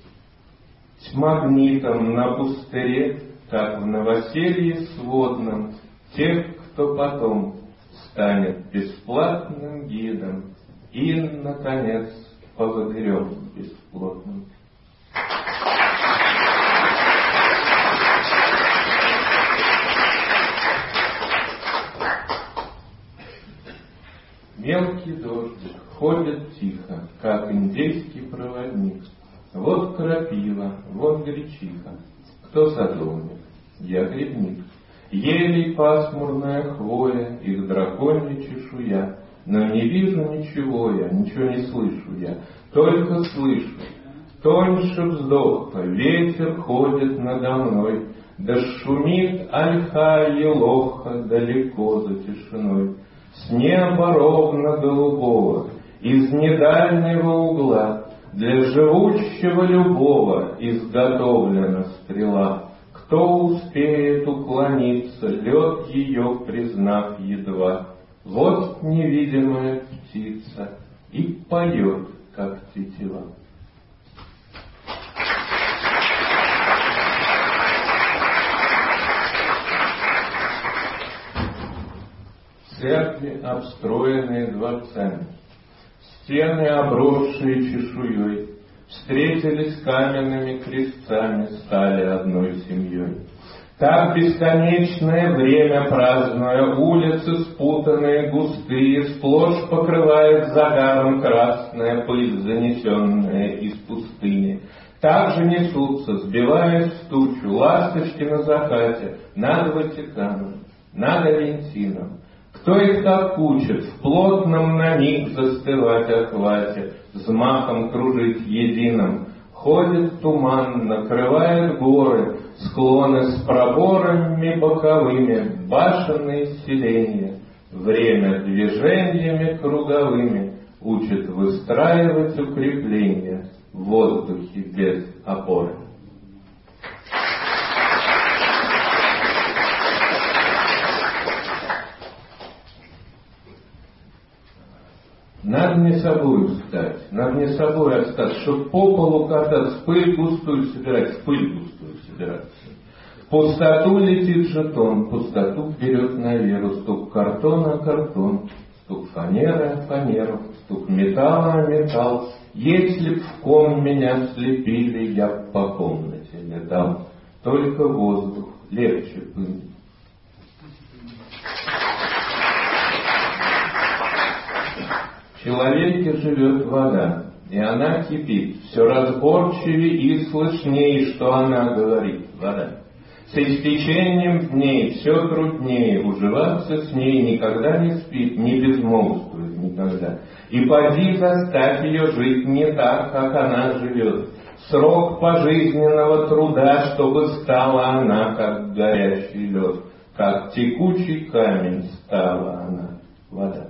магнитом на пустыре, как в новоселье сводном, тех, кто потом станет бесплатным гидом и, наконец, поводырем бесплотным. Мелкий дождик ходит тихо, как индейский проводник. Вот крапива, вот гречиха. Кто садовник? Я грибник. Елей пасмурная хвоя, их драконья чешуя. Но не вижу ничего я, ничего не слышу я, только слышу. Тоньше вздоха, ветер ходит надо мной, да шумит ольха елоха далеко за тишиной. С неба ровно голубого, из недальнего угла, для живущего любого изготовлена стрела. Кто успеет уклониться, лед ее признав едва. Вот невидимая птица и поет, как тетива. Церкви, обстроенные дворцами, стены, обросшие чешуей, встретились каменными крестцами, стали одной семьей. Так бесконечное время празднуя, улицы спутанные, густые, сплошь покрывает загаром красная пыль, занесенная из пустыни. Так же несутся, сбиваясь в тучу, ласточки на закате, над Ватиканом, над Авентином. Кто их так учит в плотном на них застывать охвате, взмахом кружить единым? Ходит туман, накрывает горы, склоны с проборами боковыми, башенные селения. Время движениями круговыми учит выстраивать укрепления в воздухе без опоры. Надо не собой встать, надо не собой остаться, чтоб по полу кататься, пыль густую собирать, собираться. В пустоту летит жетон, пустоту вперед на веру, стук картона о картон, стук фанеры о фанеру, стук металла о металл. Если б в ком меня слепили, я б по комнате летал, только воздух легче пыль. В человеке живет вода, и она кипит, все разборчивее и слышнее, что она говорит, вода. С истечением дней все труднее уживаться с ней, никогда не спит, не безмолвствует никогда. И поди заставь ее жить не так, как она живет. Срок пожизненного труда, чтобы стала она, как горячий лед, как текучий камень стала она, вода.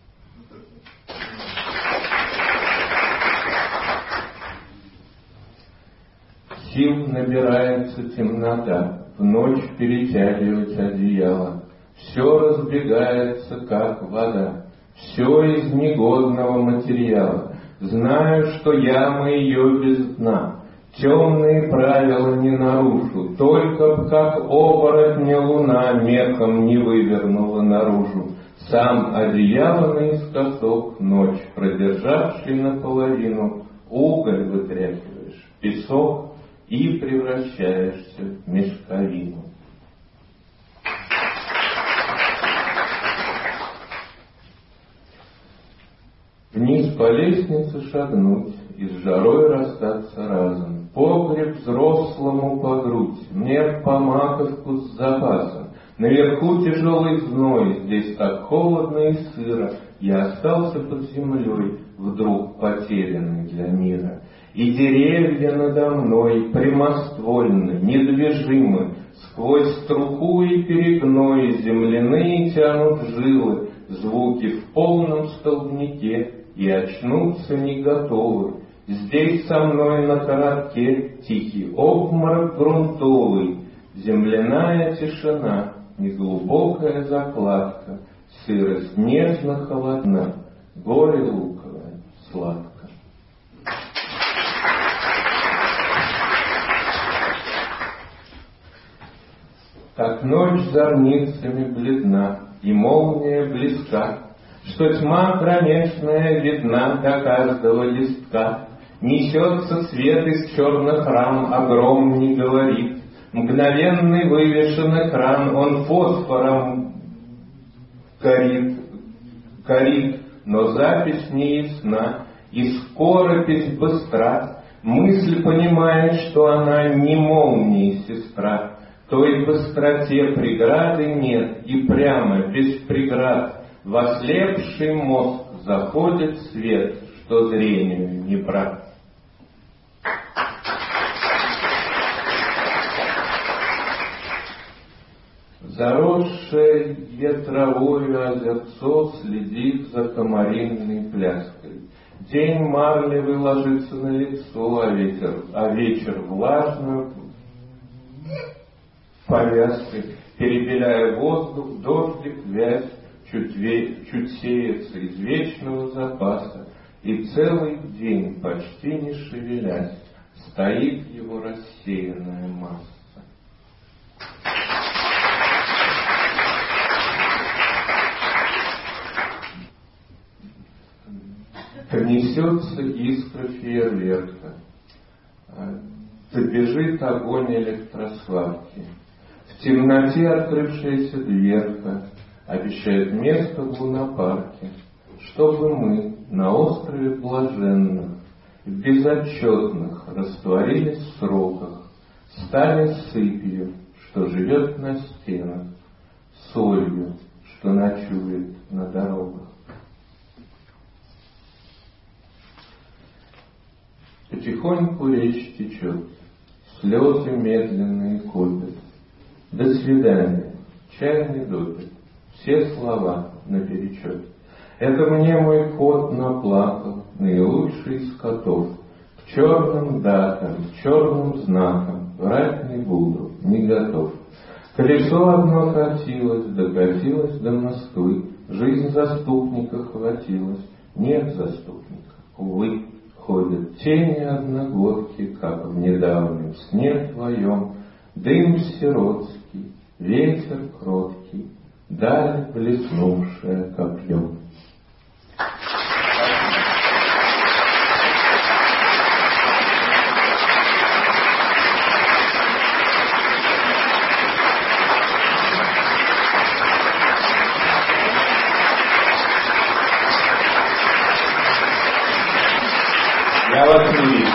Сил набирается темнота, в ночь перетягивать одеяло. Все разбегается, как вода, все из негодного материала. Знаю, что яма ее без дна, темные правила не нарушу, только б как оборотня луна мехом не вывернула наружу. Сам одеяло наискосок, ночь продержавший наполовину, уголь вытряхиваешь, песок, и превращаешься в мешковину. Вниз по лестнице шагнуть и с жарой расстаться разом. Погреб взрослому по грудь, мне по маковку с запасом. Наверху тяжелый зной, здесь так холодно и сыро. Я остался под землей, вдруг потерянный для мира. И деревья надо мной прямоствольны, недвижимы, сквозь труху и перегной земляные тянут жилы, звуки в полном столбнике, и очнуться не готовы. Здесь со мной на коротке тихий обморок грунтовый, земляная тишина, неглубокая закладка, сырость нежно холодна, горе луковое сладко. Как ночь зорницами бледна, и молния близка, что тьма кромешная видна до каждого листка. Несется свет из черных рам, а гром не говорит. Мгновенный вывешен экран, он фосфором горит, но запись не ясна, и скоропись быстра. Мысль понимает, что она не молнии сестра. Той быстроте преграды нет, и прямо, без преград, в ослепший мозг заходит свет, что зрению не брат. Заросшее ветровое озерцо следит за комаринной пляской. День марлевый ложится на лицо, а вечер влажную повязкой, перебеляя воздух, дождик, вязь, чуть сеется из вечного запаса, и целый день, почти не шевелясь, стоит его рассеянная масса. Пронесется искра фейерверка, добежит огонь электросварки. В темноте открывшаяся дверка обещает место в лунопарке, чтобы мы на острове блаженных, в безотчетных растворились в сроках, стали сыпью, что живет на стенах, солью, что ночует на дорогах. Потихоньку речь течет, слезы медленные копят. До свидания, чайный допит, все слова наперечет. Это мне мой кот наплакал, наилучший из котов. К черным датам, черным знакам врать не буду, не готов. Колесо одно катилось, докатилось до Москвы, жизнь заступника хватилась. нет заступника. Увы, ходят тени одногодки, как в недавнем сне твоем, дым сиротский, ветер кроткий, даль блеснувшая копьем. Я вас не вижу.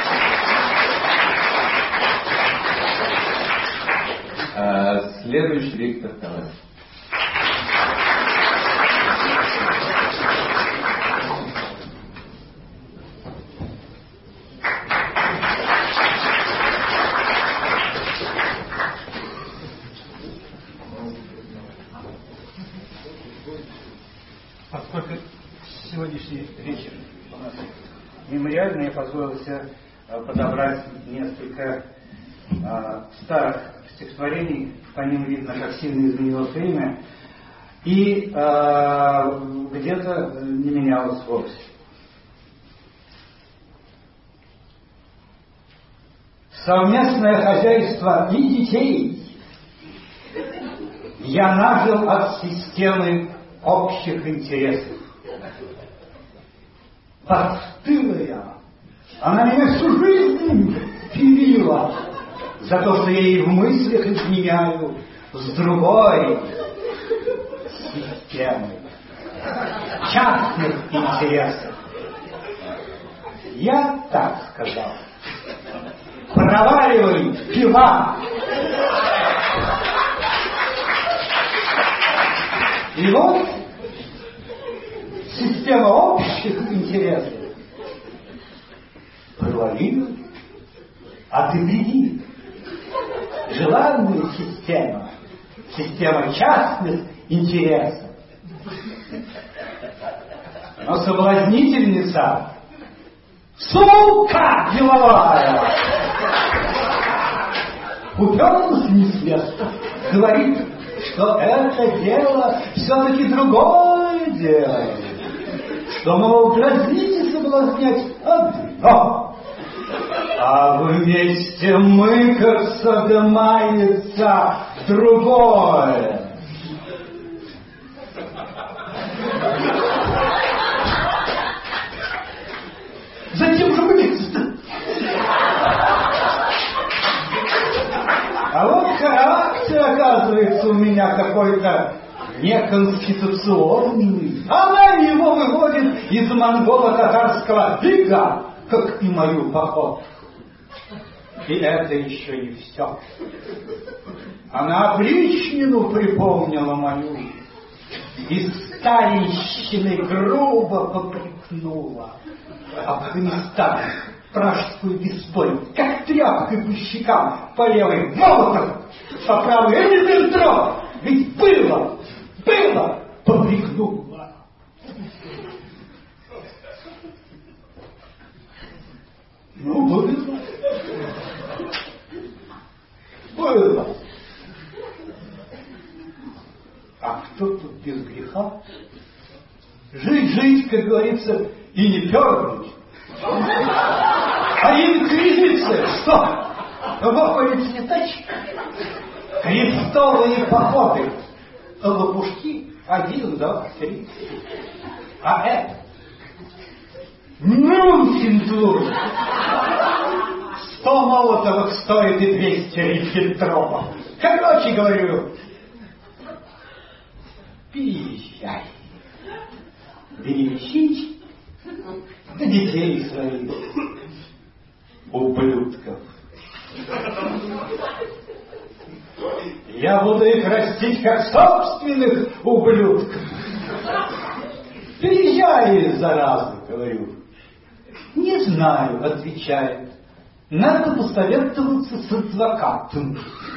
Следующий Виктор Николаевич. Поскольку сегодняшний вечер у нас мемориальный, я позволил себе подобрать несколько старых стихотворений. По ним видно, как сильно изменилось время, и где-то не менялось вовсе. Совместное хозяйство и детей я нажил от системы общих интересов. Постылая, она меня всю жизнь пилила за то, что я ей в мыслях изменяю с другой системой частных интересов. Я так сказал. Проваливай, пила! И вот система общих интересов. Проваливай, а ты беги. Желанная система, система частных интересов. Но соблазнительница, сука деловая, уперлась не с места, говорит, что это дело все-таки другое дело, что, мол, дразнить и соблазнять одно, а вместе мыкаться дымается другое. Зачем же мыкаться-то? А вот характер, оказывается, у меня какой-то неконституционный. Она его выводит из монголо-татарского ига, как и мою походку. И это еще не все. Она опричнину припомнила мою, и старищиной грубо попрекнула. Афганистан, пражскую беспой, как тряпкой по щекам, по левой молотом, по правой Риббентроп, ведь было, попрекнула. Ну, было. А кто тут без греха? Жить, как говорится, и не пернуть. А инквизиция что? Выходит цветочек? Крестовые походы. Лопушки 1, 2, 3. А это? Мюнхендурм. 100 молотовых стоит и 200 Риббентропов. Короче говорю, переезжай. Бери вещички, да детей своих, ублюдков. Я буду их растить, как собственных ублюдков. Переезжай, зараза, говорю. Не знаю, отвечает. Надо посоветоваться с адвокатом.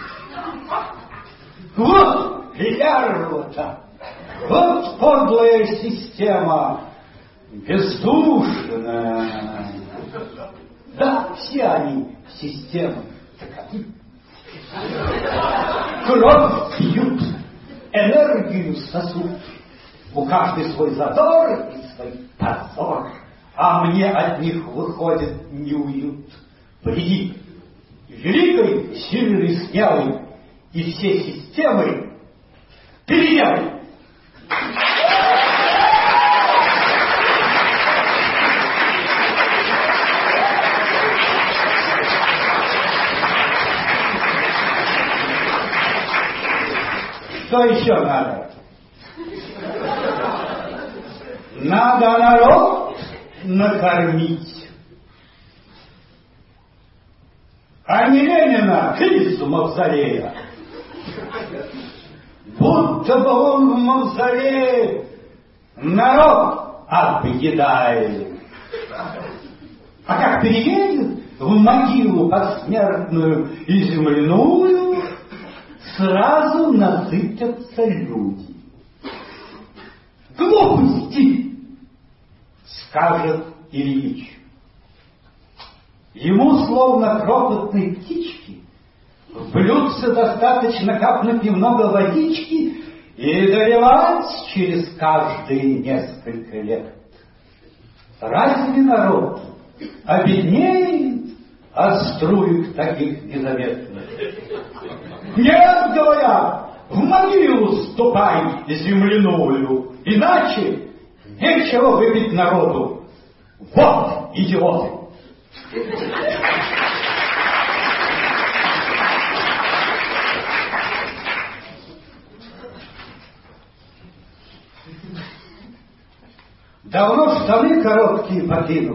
Вот лярва-то. Вот подлая система, бездушная. Да, все они системы таковы. Кровь пьют, энергию сосут. У каждой свой задор и свой позор, а мне от них выходит неуют. Поди, великой, сильный, смелый, и все системы переделай. Что еще надо? Надо народ накормить. А не Ленина из мавзолея. Будто бы он в мавзолее народ объедает. А как переедет в могилу посмертную и земляную, сразу насытятся люди. Глупости, скажет Ильич. Ему, словно крохотной птички, в блюдце достаточно капнуть немного водички и доливать через каждые несколько лет. Разве народ обеднеет от струек таких незаметных? Нет, говорят, в могилу ступай земляную, иначе нечего выпить народу. Вот идиоты! Давно штаны короткие покинув,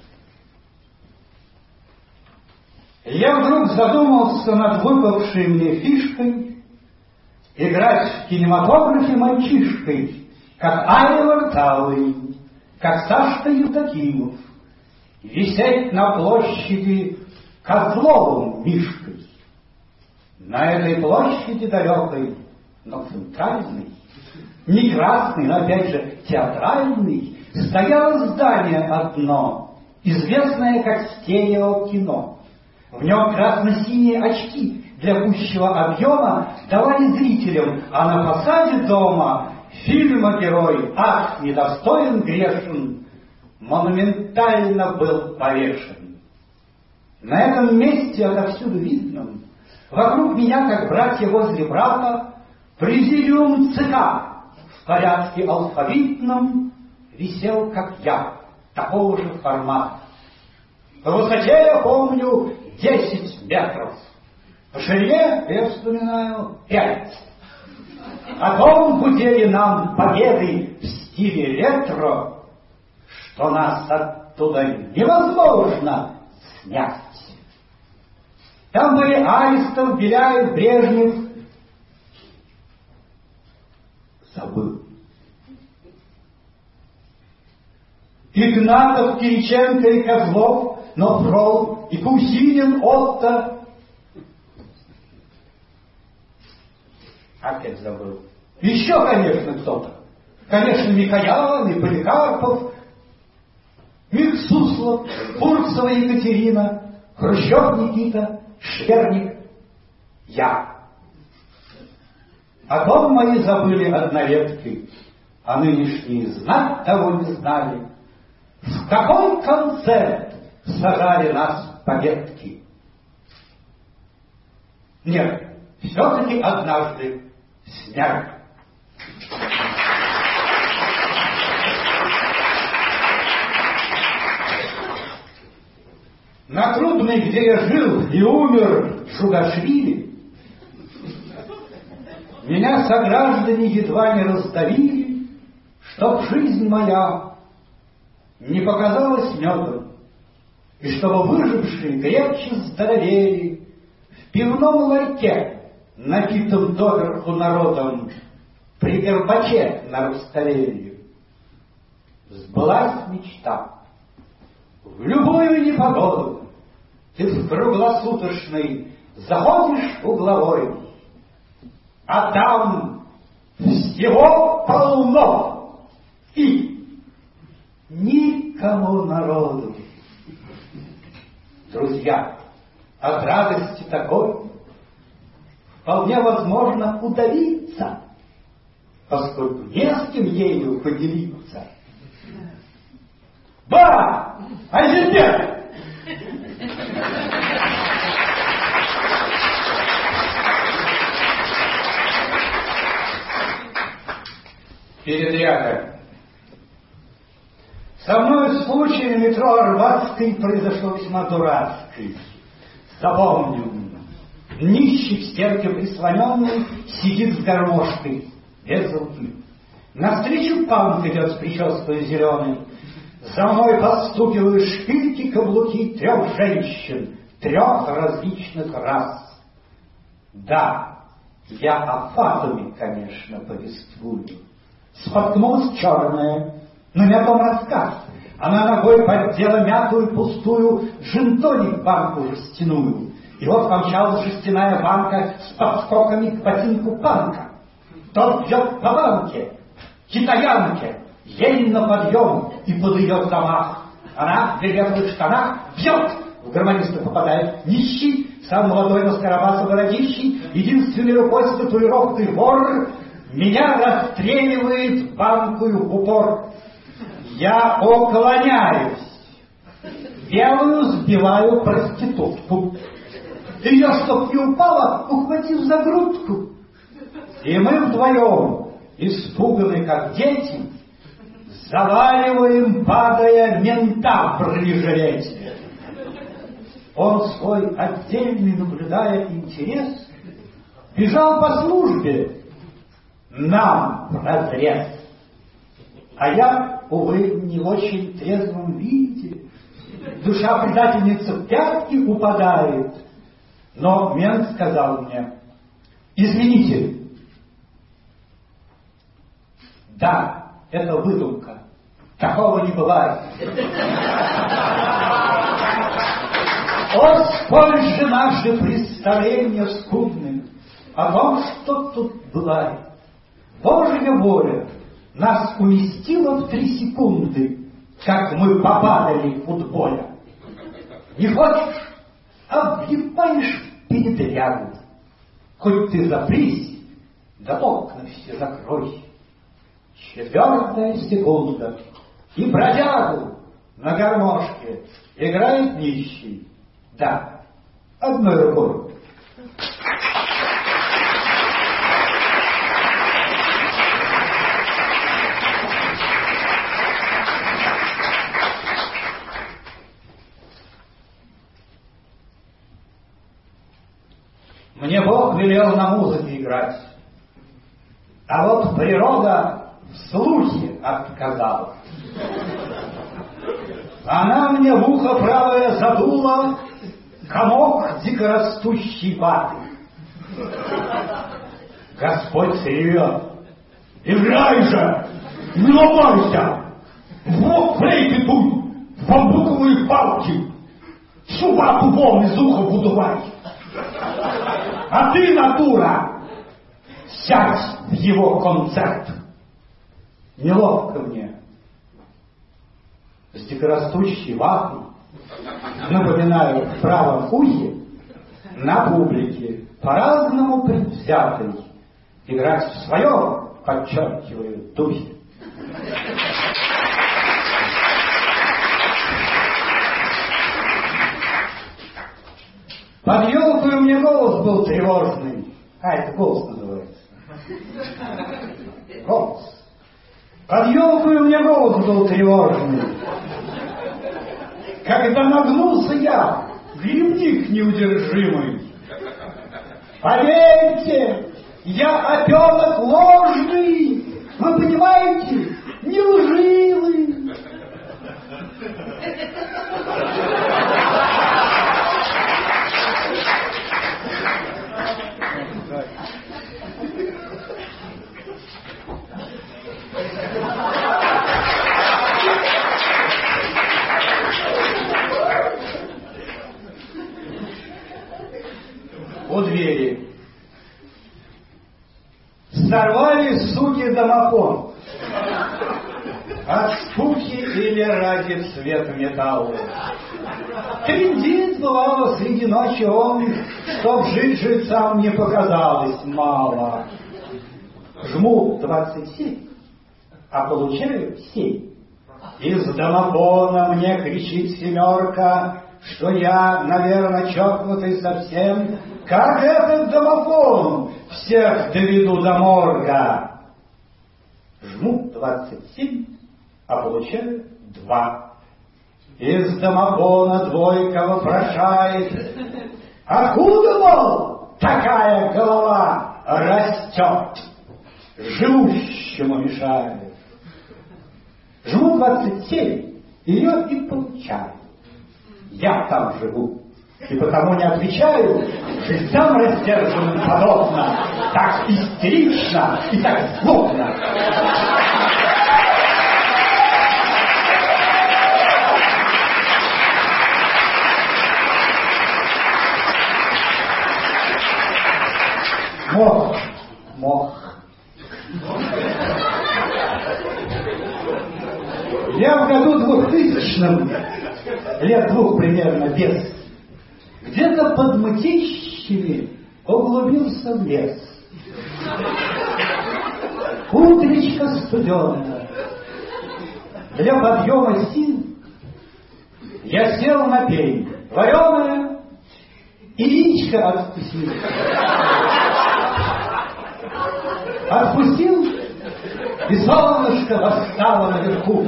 я вдруг задумался над выпавшей мне фишкой играть в кинематографе мальчишкой, как Айвар Талый, как Сашка Евдокимов, висеть на площади Козловым Мишкой. На этой площади далекой, но центральной, не красный, но опять же театральный, стояло здание одно, известное как стереокино. В нем красно-синие очки для пущего объема давали зрителям, а на фасаде дома фильма герой «Ах, недостоин грешен» монументально был повешен. На этом месте отовсюду видно, вокруг меня, как братья возле брата, президиум ЦК в порядке алфавитном висел, как я, такого же формата. По высоте, я помню, 10 метров. По ширине, я вспоминаю, 5. О том гудели нам победы в стиле ретро, что нас оттуда невозможно снять. Там были Аристов, Беляев, Брежнев. Забыл. Игнатов, Кириченко и Козлов, но Фрол и Кусинин, Отто. Опять забыл. Еще, конечно, кто-то. Конечно, Микоян и Поликарпов, Миксуслов, Фурцева Екатерина, Хрущев Никита, Шверник, я. О том мои забыли однолетки, а нынешние знать того не знали. В какой концерт сажали нас победки? Нет, все-таки однажды смерть. На Трубной, где я жил и умер Джугашвили, меня сограждане едва не раздавили, чтоб жизнь моя не показалась медом, и чтобы выжившие крепче здоровели в пивном ларьке, напитом доверху народом, при Горбаче на Руставели. Сбылась мечта. В любую непогоду ты в круглосуточный заходишь угловой, а там всего полно и никому народу. Друзья, от радости такой вполне возможно удавиться, поскольку не с кем ею поделиться. Ба! Азизбек! Передряга. Со мной случай на метро Арбатской произошел весьма дурацкий. Запомню. Нищий в стенке прислоненный сидит с гармошкой, без руки. Навстречу панк идет с прической зеленой. За мной постукивают шпильки, каблуки 3 женщин, 3 различных рас. Да, я о Фатуме, конечно, повествую. Споткнулась черная, но не о том рассказ. Она ногой поддела мятую пустую джин-тоник банку жестяную. И вот помчалась жестяная банка с подскоками к ботинку панка. Тот бьет по банке, китаянке, ей на подъем и под ее замах. Она в беретовых штанах бьет, в гармониста попадает нищий, сам молодой, но скоробасый бородищий, единственной рукой с татуировкой вор, меня расстреливает банкою в упор. Я уклоняюсь, белую сбиваю проститутку. Ее, чтоб не упала, ухватив за грудку. И мы вдвоем, испуганные как дети, заваливаем, падая, мента в бронежилете. Он свой отдельный, наблюдая интерес, бежал по службе нам вразрез. А я, увы, не в очень трезвом виде. Душа предательницы в пятки упадает. Но мент сказал мне: извините. Да, это выдумка. Такого не бывает. О, сколь же наши представления скудны о том, что тут бывает. Божья воля нас уместила в 3 секунды, как мы попадали в футболе. Не хочешь, облипаешь передрягу. Хоть ты запрись, да окна все закрой. 4-я секунда, и бродягу на гармошке играет нищий. Да, одной рукой. Мне Бог велел на музыке играть, а вот природа в слухе отказала. Она мне в ухо правое задула комок дикорастущей ваты. Господь ревет: играй же, не ломайся, в рог флейты дуй, в бамбуковые палки, всю вату вон из уха выдувай. А ты, натура, сядь в его концерт. Неловко мне с дикорастущей ватой, напоминаю, в правом ухе на публике по-разному предвзятой играть в своем, подчеркиваю, духе. Под елкой у меня голос был тревожный. Это голос называется. Голос. Под елкой у меня голос был тревожный. Когда нагнулся я, грибник неудержимый. Поверьте, я опенок ложный. Вы понимаете? Не лживый. У двери сорвали, суки, домофон. От скуки или ради цвета металла. Трындит, бывало, среди ночи он, чтоб жить жильцам не показалось мало. Жму 27, а получаю 7. Из домофона мне кричит семерка, что я, наверное, чокнутый совсем. Как этот домофон всех доведу до морга? Жму 27, а получаю 2. Из домофона двойка вопрошает: откуда, мол, такая голова растет, живущему мешает? Жму 27, ее и получаю. Я там живу, и потому не отвечаю жильцам рассерженным подобно, так истерично и так злобно. Мох. Я в году 2000, лет 2 примерно без, где-то под Мытищами углубился в лес. Утречка студеная. Для подъема сил я сел на пень, вареная, и яичко откусил. Отпустил, и солнышко восстало наверху.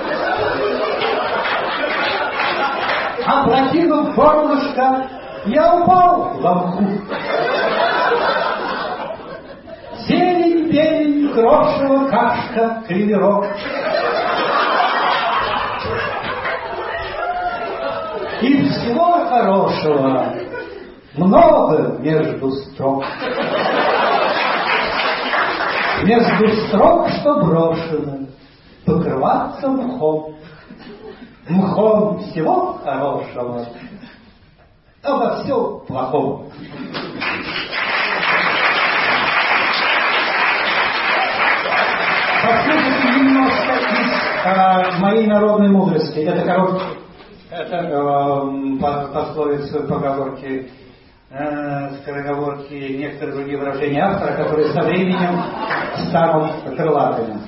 Опрокинув горлышко, я упал в мху. Зелень, пелень, крошево, кашка, криверок. И всего хорошего много между строк. Между строк, что брошено, покрываться мхом. Мхом всего хорошего, обо всем плохом. Послушайте немножко из моей народной мудрости. Это пословицы, поговорки, скороговорки, некоторые другие выражения автора, которые со временем станут крылатыми.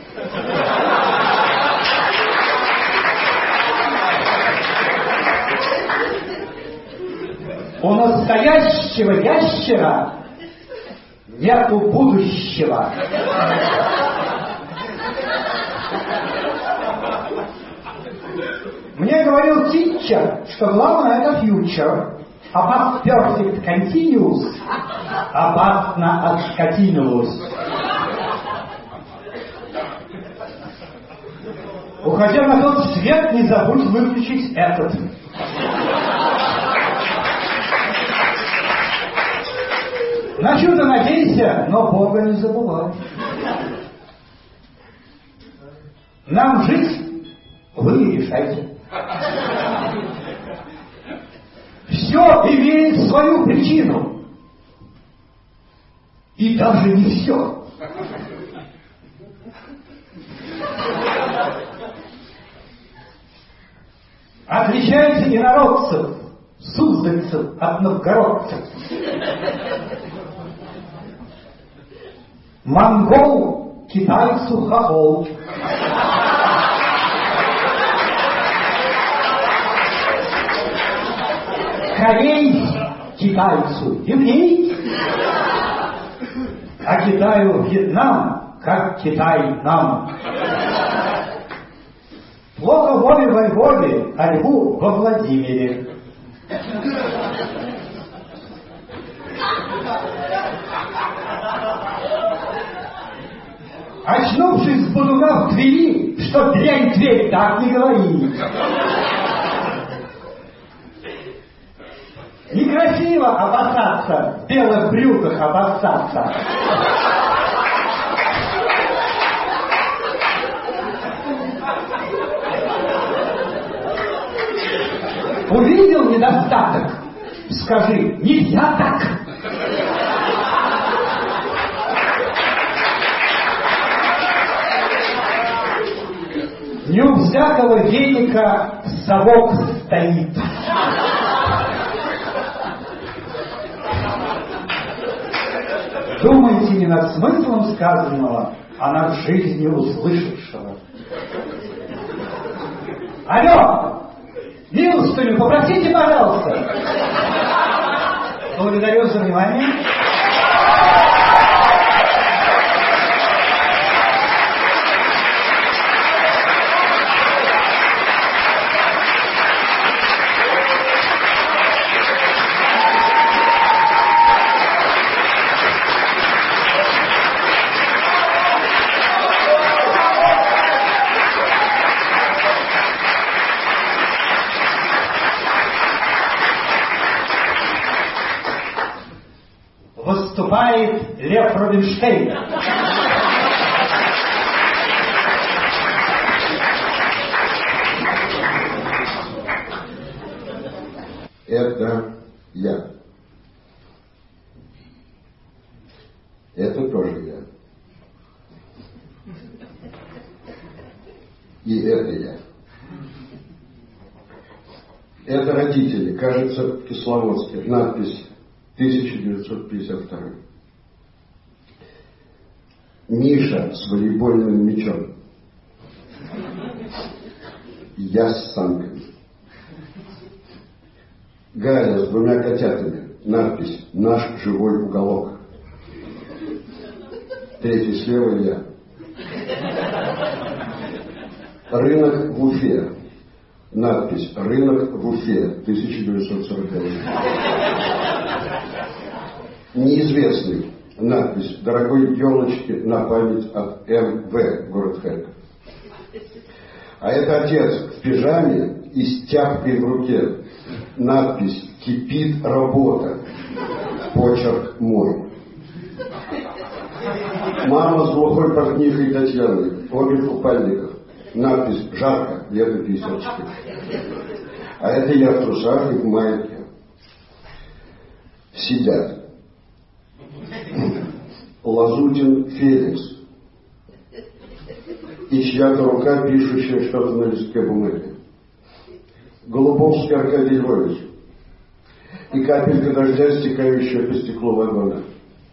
У настоящего ящера нету будущего. Мне говорил титчер, что главное это фьючер, а past perfect continuous, а past от continuous. Уходя на тот свет, не забудь выключить этот. На чудо надейся, но Бога не забывай. Нам жить, вы решайте. Все имеет свою причину. И даже не все. Отличайте инородцев, суздальцев от новгородцев. Монгол китайцу хохол. Корей китайцу еврей, а Китаю Вьетнам, как Китай нам. Плохо Вове во Львове, а Льву во Владимире. Очнувшись с бодуна в Твери, что дрянь Тверь, так не говори. Некрасиво обоссаться, в белых брюках обоссаться. Увидел недостаток, скажи, нельзя так. Не у всякого веника совок стоит. Думайте не над смыслом сказанного, а над жизнью услышавшего. Алло! Милостыню попросите, пожалуйста. Благодарю за внимание. Выступает Лев Рубинштейн. Это я. Это тоже я. И это я. Это родители, кажется, в Кисловодске. Надпись 1952. Миша с волейбольным мячом. Я с санками. Галя с двумя котятами. Надпись «Наш живой уголок». Третий слева я. Рынок в Уфе. Надпись «Рынок в Уфе», 1949. Неизвестный. Надпись «Дорогой елочки на память от МВ», город Харьков. А это отец в пижаме и с тяпкой в руке. Надпись «Кипит работа», почерк мой. Мама с глухой портнихой Татьяной, обе в купальниках. Надпись «Жарко, лето 54». А это я в трусах и в майке. Сидят. Лазутин Феликс. И чья-то рука, пишущая что-то на листке бумаги. Голубовский Аркадий Львович. И капелька дождя, стекающая по стеклу вагона.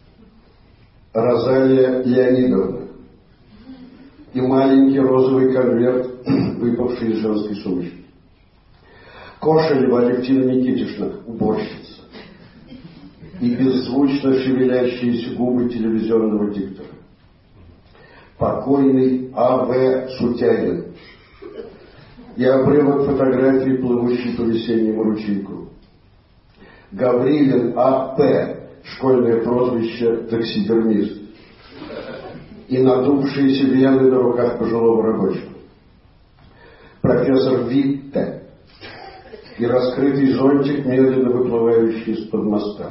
Розалия Леонидовна. И маленький розовый конверт, выпавший из женской сумочки. Кошелева Алевтина Никитична, уборщица. И беззвучно шевелящиеся губы телевизионного диктора. Покойный А.В. Сутягин. И обрывок фотографии, плывущей по весеннему ручейку. Гаврилин А.П. Школьное прозвище таксидермист. И надувшиеся вены на руках пожилого рабочего. Профессор Витте. И раскрытый зонтик, медленно выплывающий из-под моста.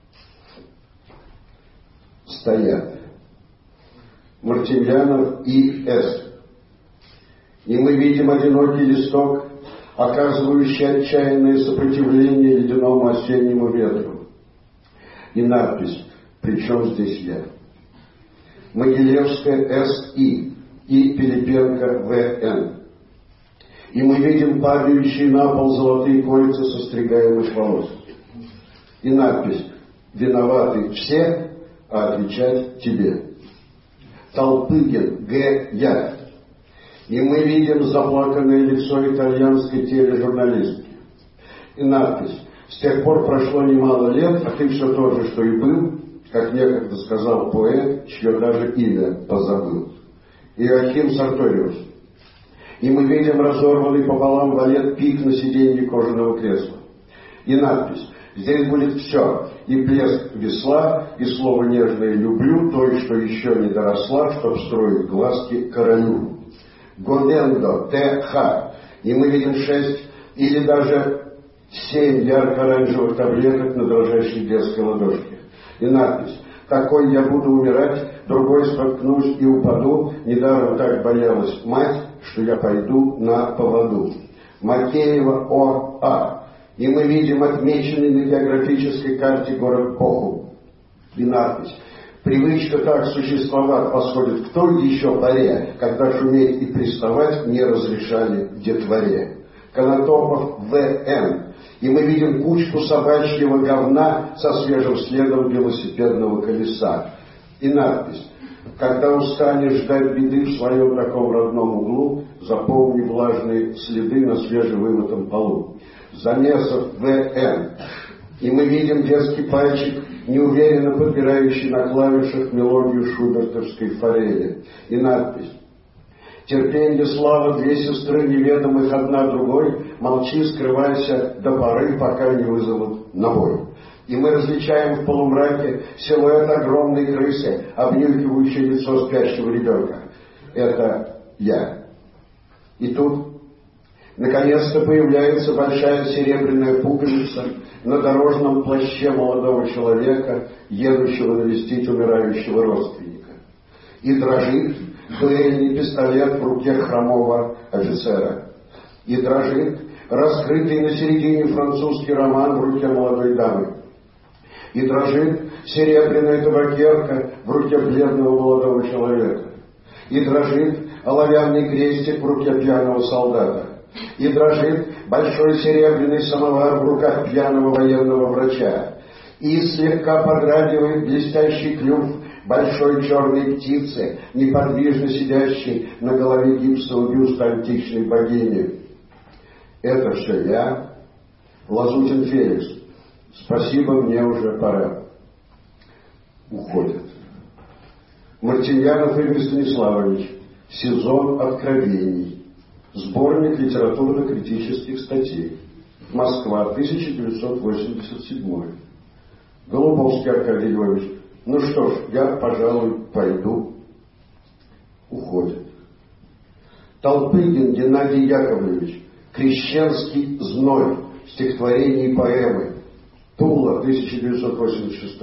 Стоят. Мартемьянов и С. И мы видим одинокий листок, оказывающий отчаянное сопротивление ледяному осеннему ветру. И надпись «Причем здесь я?» Могилевская С.И. и Пилипенко В.Н. И мы видим падающие на пол золотые кольца состригаемых волос. И надпись «Виноваты все, а отвечать тебе». Толпыгин Г.Я. И мы видим заплаканное лицо итальянской тележурналистки. И надпись «С тех пор прошло немало лет, а ты все тот же, что и был», как некогда сказал поэт, чье даже имя позабыл. Иоахим Сарториус. И мы видим разорванный пополам валет пик на сиденье кожаного кресла. И надпись «Здесь будет все, и блеск весла, и слово нежное люблю, той, что еще не доросла, чтоб строить глазки королю». Годендо Т.Х. И мы видим 6 или даже 7 ярко-оранжевых таблеток на дрожащей детской ладошке. И надпись «Такой я буду умирать, другой споткнусь и упаду, недаром так боялась мать, что я пойду на поводу». Макеева О.А. И мы видим отмеченный на географической карте город Бохум. И надпись «Привычка так существовать восходит к той еще поре, когда шуметь и приставать не разрешали детворе». Конотопов В.Н. И мы видим кучку собачьего говна со свежим следом велосипедного колеса. И надпись: «Когда устанешь ждать беды в своем таком родном углу, запомни влажные следы на свежевымытом полу». Замесов В.Н. И мы видим детский пальчик, неуверенно подбирающий на клавишах мелодию шубертовской форели. И надпись: «Терпенье, слава, две сестры неведомых одна другой, молчи, скрывайся до поры, пока не вызовут на бой». И мы различаем в полумраке силуэт огромной крысы, обнюхивающей лицо спящего ребенка. Это я. И тут наконец-то появляется большая серебряная пуговица на дорожном плаще молодого человека, едущего навестить умирающего родственника. И дрожит дуэльный пистолет в руке хромого офицера. И дрожит раскрытый на середине французский роман в руке молодой дамы. И дрожит серебряная табакерка в руке бледного молодого человека. И дрожит оловянный крестик в руке пьяного солдата. И дрожит большой серебряный самовар в руках пьяного военного врача. И слегка подрагивает блестящий клюв большой черной птицы, неподвижно сидящей на голове гипсового бюста античной богини. Это все я, Лазутин Феликс. Спасибо, мне уже пора. Уходит. Мартиньянов Игорь Станиславович. Сезон откровений. Сборник литературно-критических статей. Москва, 1987. Голубовский Аркадий Львович. Ну что ж, я, пожалуй, пойду. Уходит. Толпыгин Геннадий Яковлевич. Крещенский зной. Стихотворение и поэмы. Тула, 1986.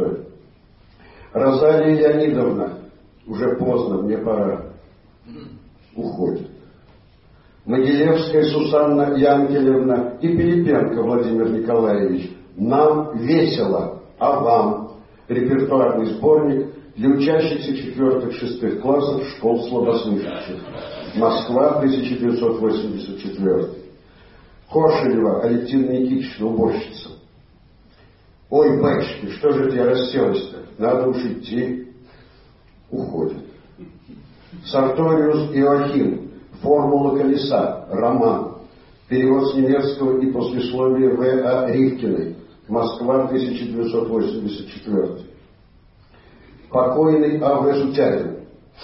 Розалия Леонидовна. Уже поздно, мне пора. Уходит. Могилевская Сусанна Янкелевна и Пилипенко Владимир Николаевич. Нам весело, а вам? Репертуарный сборник для учащихся 4-6 классов школ слабосмыслящих. Москва, 1984. Кошелева Алевтина Никитична, уборщица. Ой, батюшки, что же это я расселась-то? Надо уж идти. Уходит. Сарториус Иоахим. Формула колеса. Роман. Перевод с немецкого и послесловие В.А. Ривкиной. Москва, 1984. Покойный А.В. Сутягин.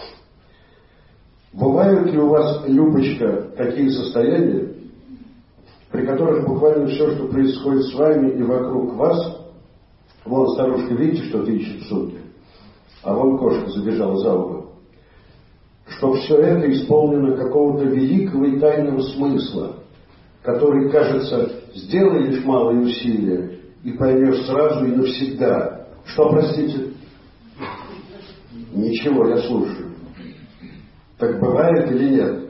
Бывают ли у вас, Любочка, такие состояния, при которых буквально все, что происходит с вами и вокруг вас, вон старушка, видите, что ты ищет в сумке, а вон кошка забежала за угол, что все это исполнено какого-то великого и тайного смысла, который, кажется, сделай лишь малые усилия и поймешь сразу и навсегда. Что, простите? Ничего, я слушаю. Так бывает или нет?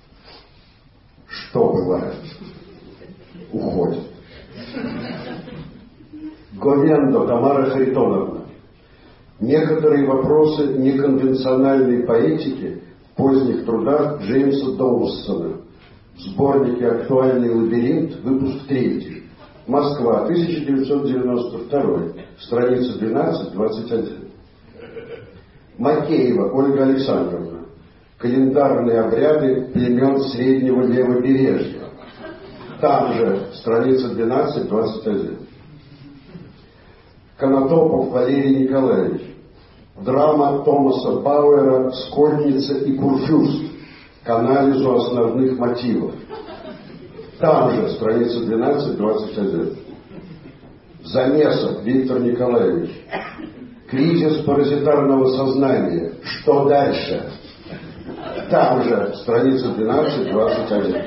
Что бывает? Уходит. Говендо Тамара Харитоновна. Некоторые вопросы неконвенциональной поэтики в поздних трудах Джеймса Доуссона. В сборнике «Актуальный лабиринт», выпуск 3. Москва, 1992. Страница 12-21. Макеева Ольга Александровна. Календарные обряды племен Среднего Левобережья. Там же, страница 12-21. Конотопов Валерий Николаевич. Драма Томаса Бауэра «Скотница и Курфюрст» к анализу основных мотивов. Там же, страница 12-21. Замесов Виктор Николаевич. Кризис паразитарного сознания. Что дальше? Там же, страница 12-21.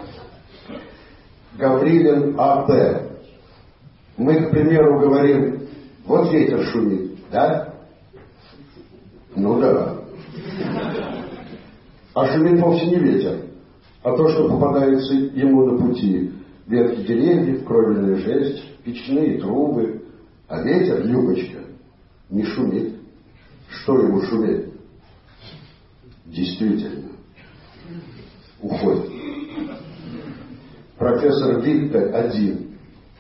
Гаврилин А.П. Мы, к примеру, говорим, вот ветер шумит, да? Ну да. А шумит вовсе не ветер, а то, что попадается ему на пути. Ветки деревьев, кровельная жесть, печные трубы. А ветер, Любочка, не шумит. Что ему шуметь? Действительно. Уходит. Профессор Витте один.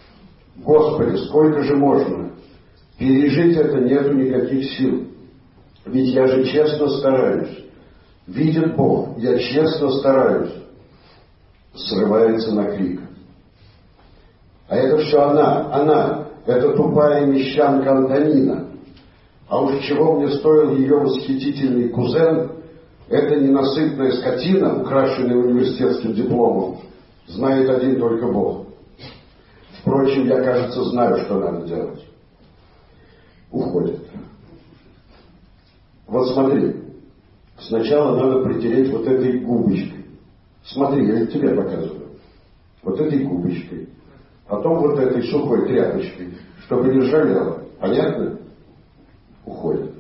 Господи, сколько же можно? Пережить это нету никаких сил. Ведь я же честно стараюсь. Видит Бог, я честно стараюсь. Срывается на крик. А это все она, эта тупая мещанка Антонина. А уж чего мне стоил ее восхитительный кузен, эта ненасытная скотина, украшенная университетским дипломом, знает один только Бог. Впрочем, я, кажется, знаю, что надо делать. Уходит. Вот смотри, сначала надо притереть вот этой губочкой. Смотри, я тебе показываю. Вот этой губочкой. Потом вот этой сухой тряпочкой, чтобы не ржавело. Понятно? Уходит.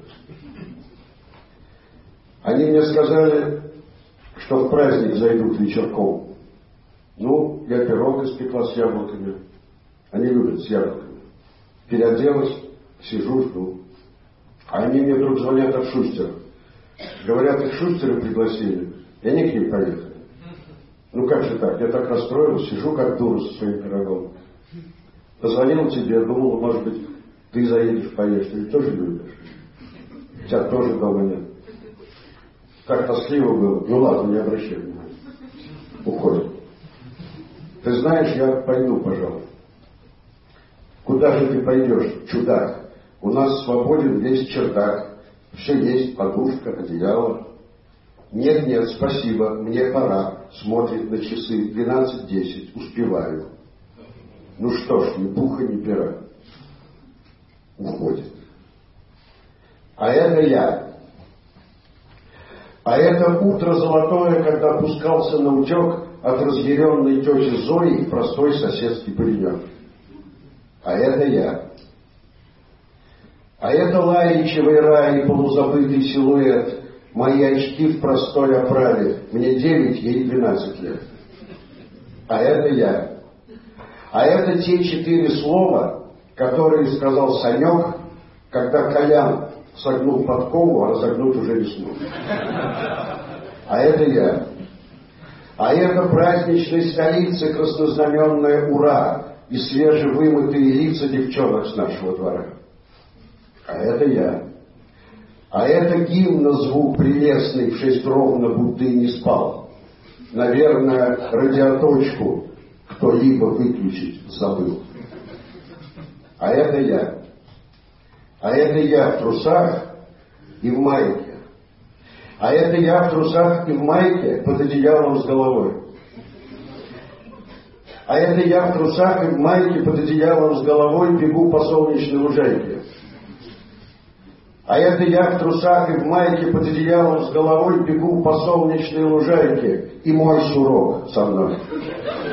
Они мне сказали, что в праздник зайдут вечерком. Ну, я пирог испекла с яблоками. Они любят с яблоками. Переоделась, сижу, жду. А они мне вдруг звонят от Шустера. Говорят, их Шустера пригласили, и они к ним поехали. Ну как же так? Я так расстроилась, сижу как дура со своим пирогом. Позвонила тебе, думала, может быть, ты заедешь, поешь. Ты ведь тоже любишь. Тебя тоже дома нет. Так тоскливо было. Ну ладно, не обращай внимания. Уходит. Ты знаешь, я пойду, пожалуй. Куда же ты пойдешь, чудак? У нас свободен весь чердак. Все есть, подушка, одеяло. Нет, спасибо, мне пора. Смотрит на часы, 12:10, успеваю. Ну что ж, ни пуха, ни пера. Уходит. А это я. А это утро золотое, когда пускался на утек от разъяренной тети Зои простой соседский паренек. А это я. А это лаичевый рай, полузабытый силуэт, мои очки в простой оправе, мне 9, ей 12 лет. А это я. А это те 4 слова, которые сказал Санек, когда Колян согнул подкову, а разогнуть уже не смог. А это я. А это праздничной столицы краснознаменное ура и свежевымытые лица девчонок с нашего двора. А это я. А это гимна звук прелестный в 6 ровно, будто и не спал. Наверное, радиоточку кто-либо выключить забыл. А это я. А это я в трусах и в майке. А это я в трусах и в майке под одеялом с головой. А это я в трусах и в майке под одеялом с головой бегу по солнечной лужайке. А это я в трусах и в майке под одеялом с головой бегу по солнечной лужайке, и мой сурок со мной.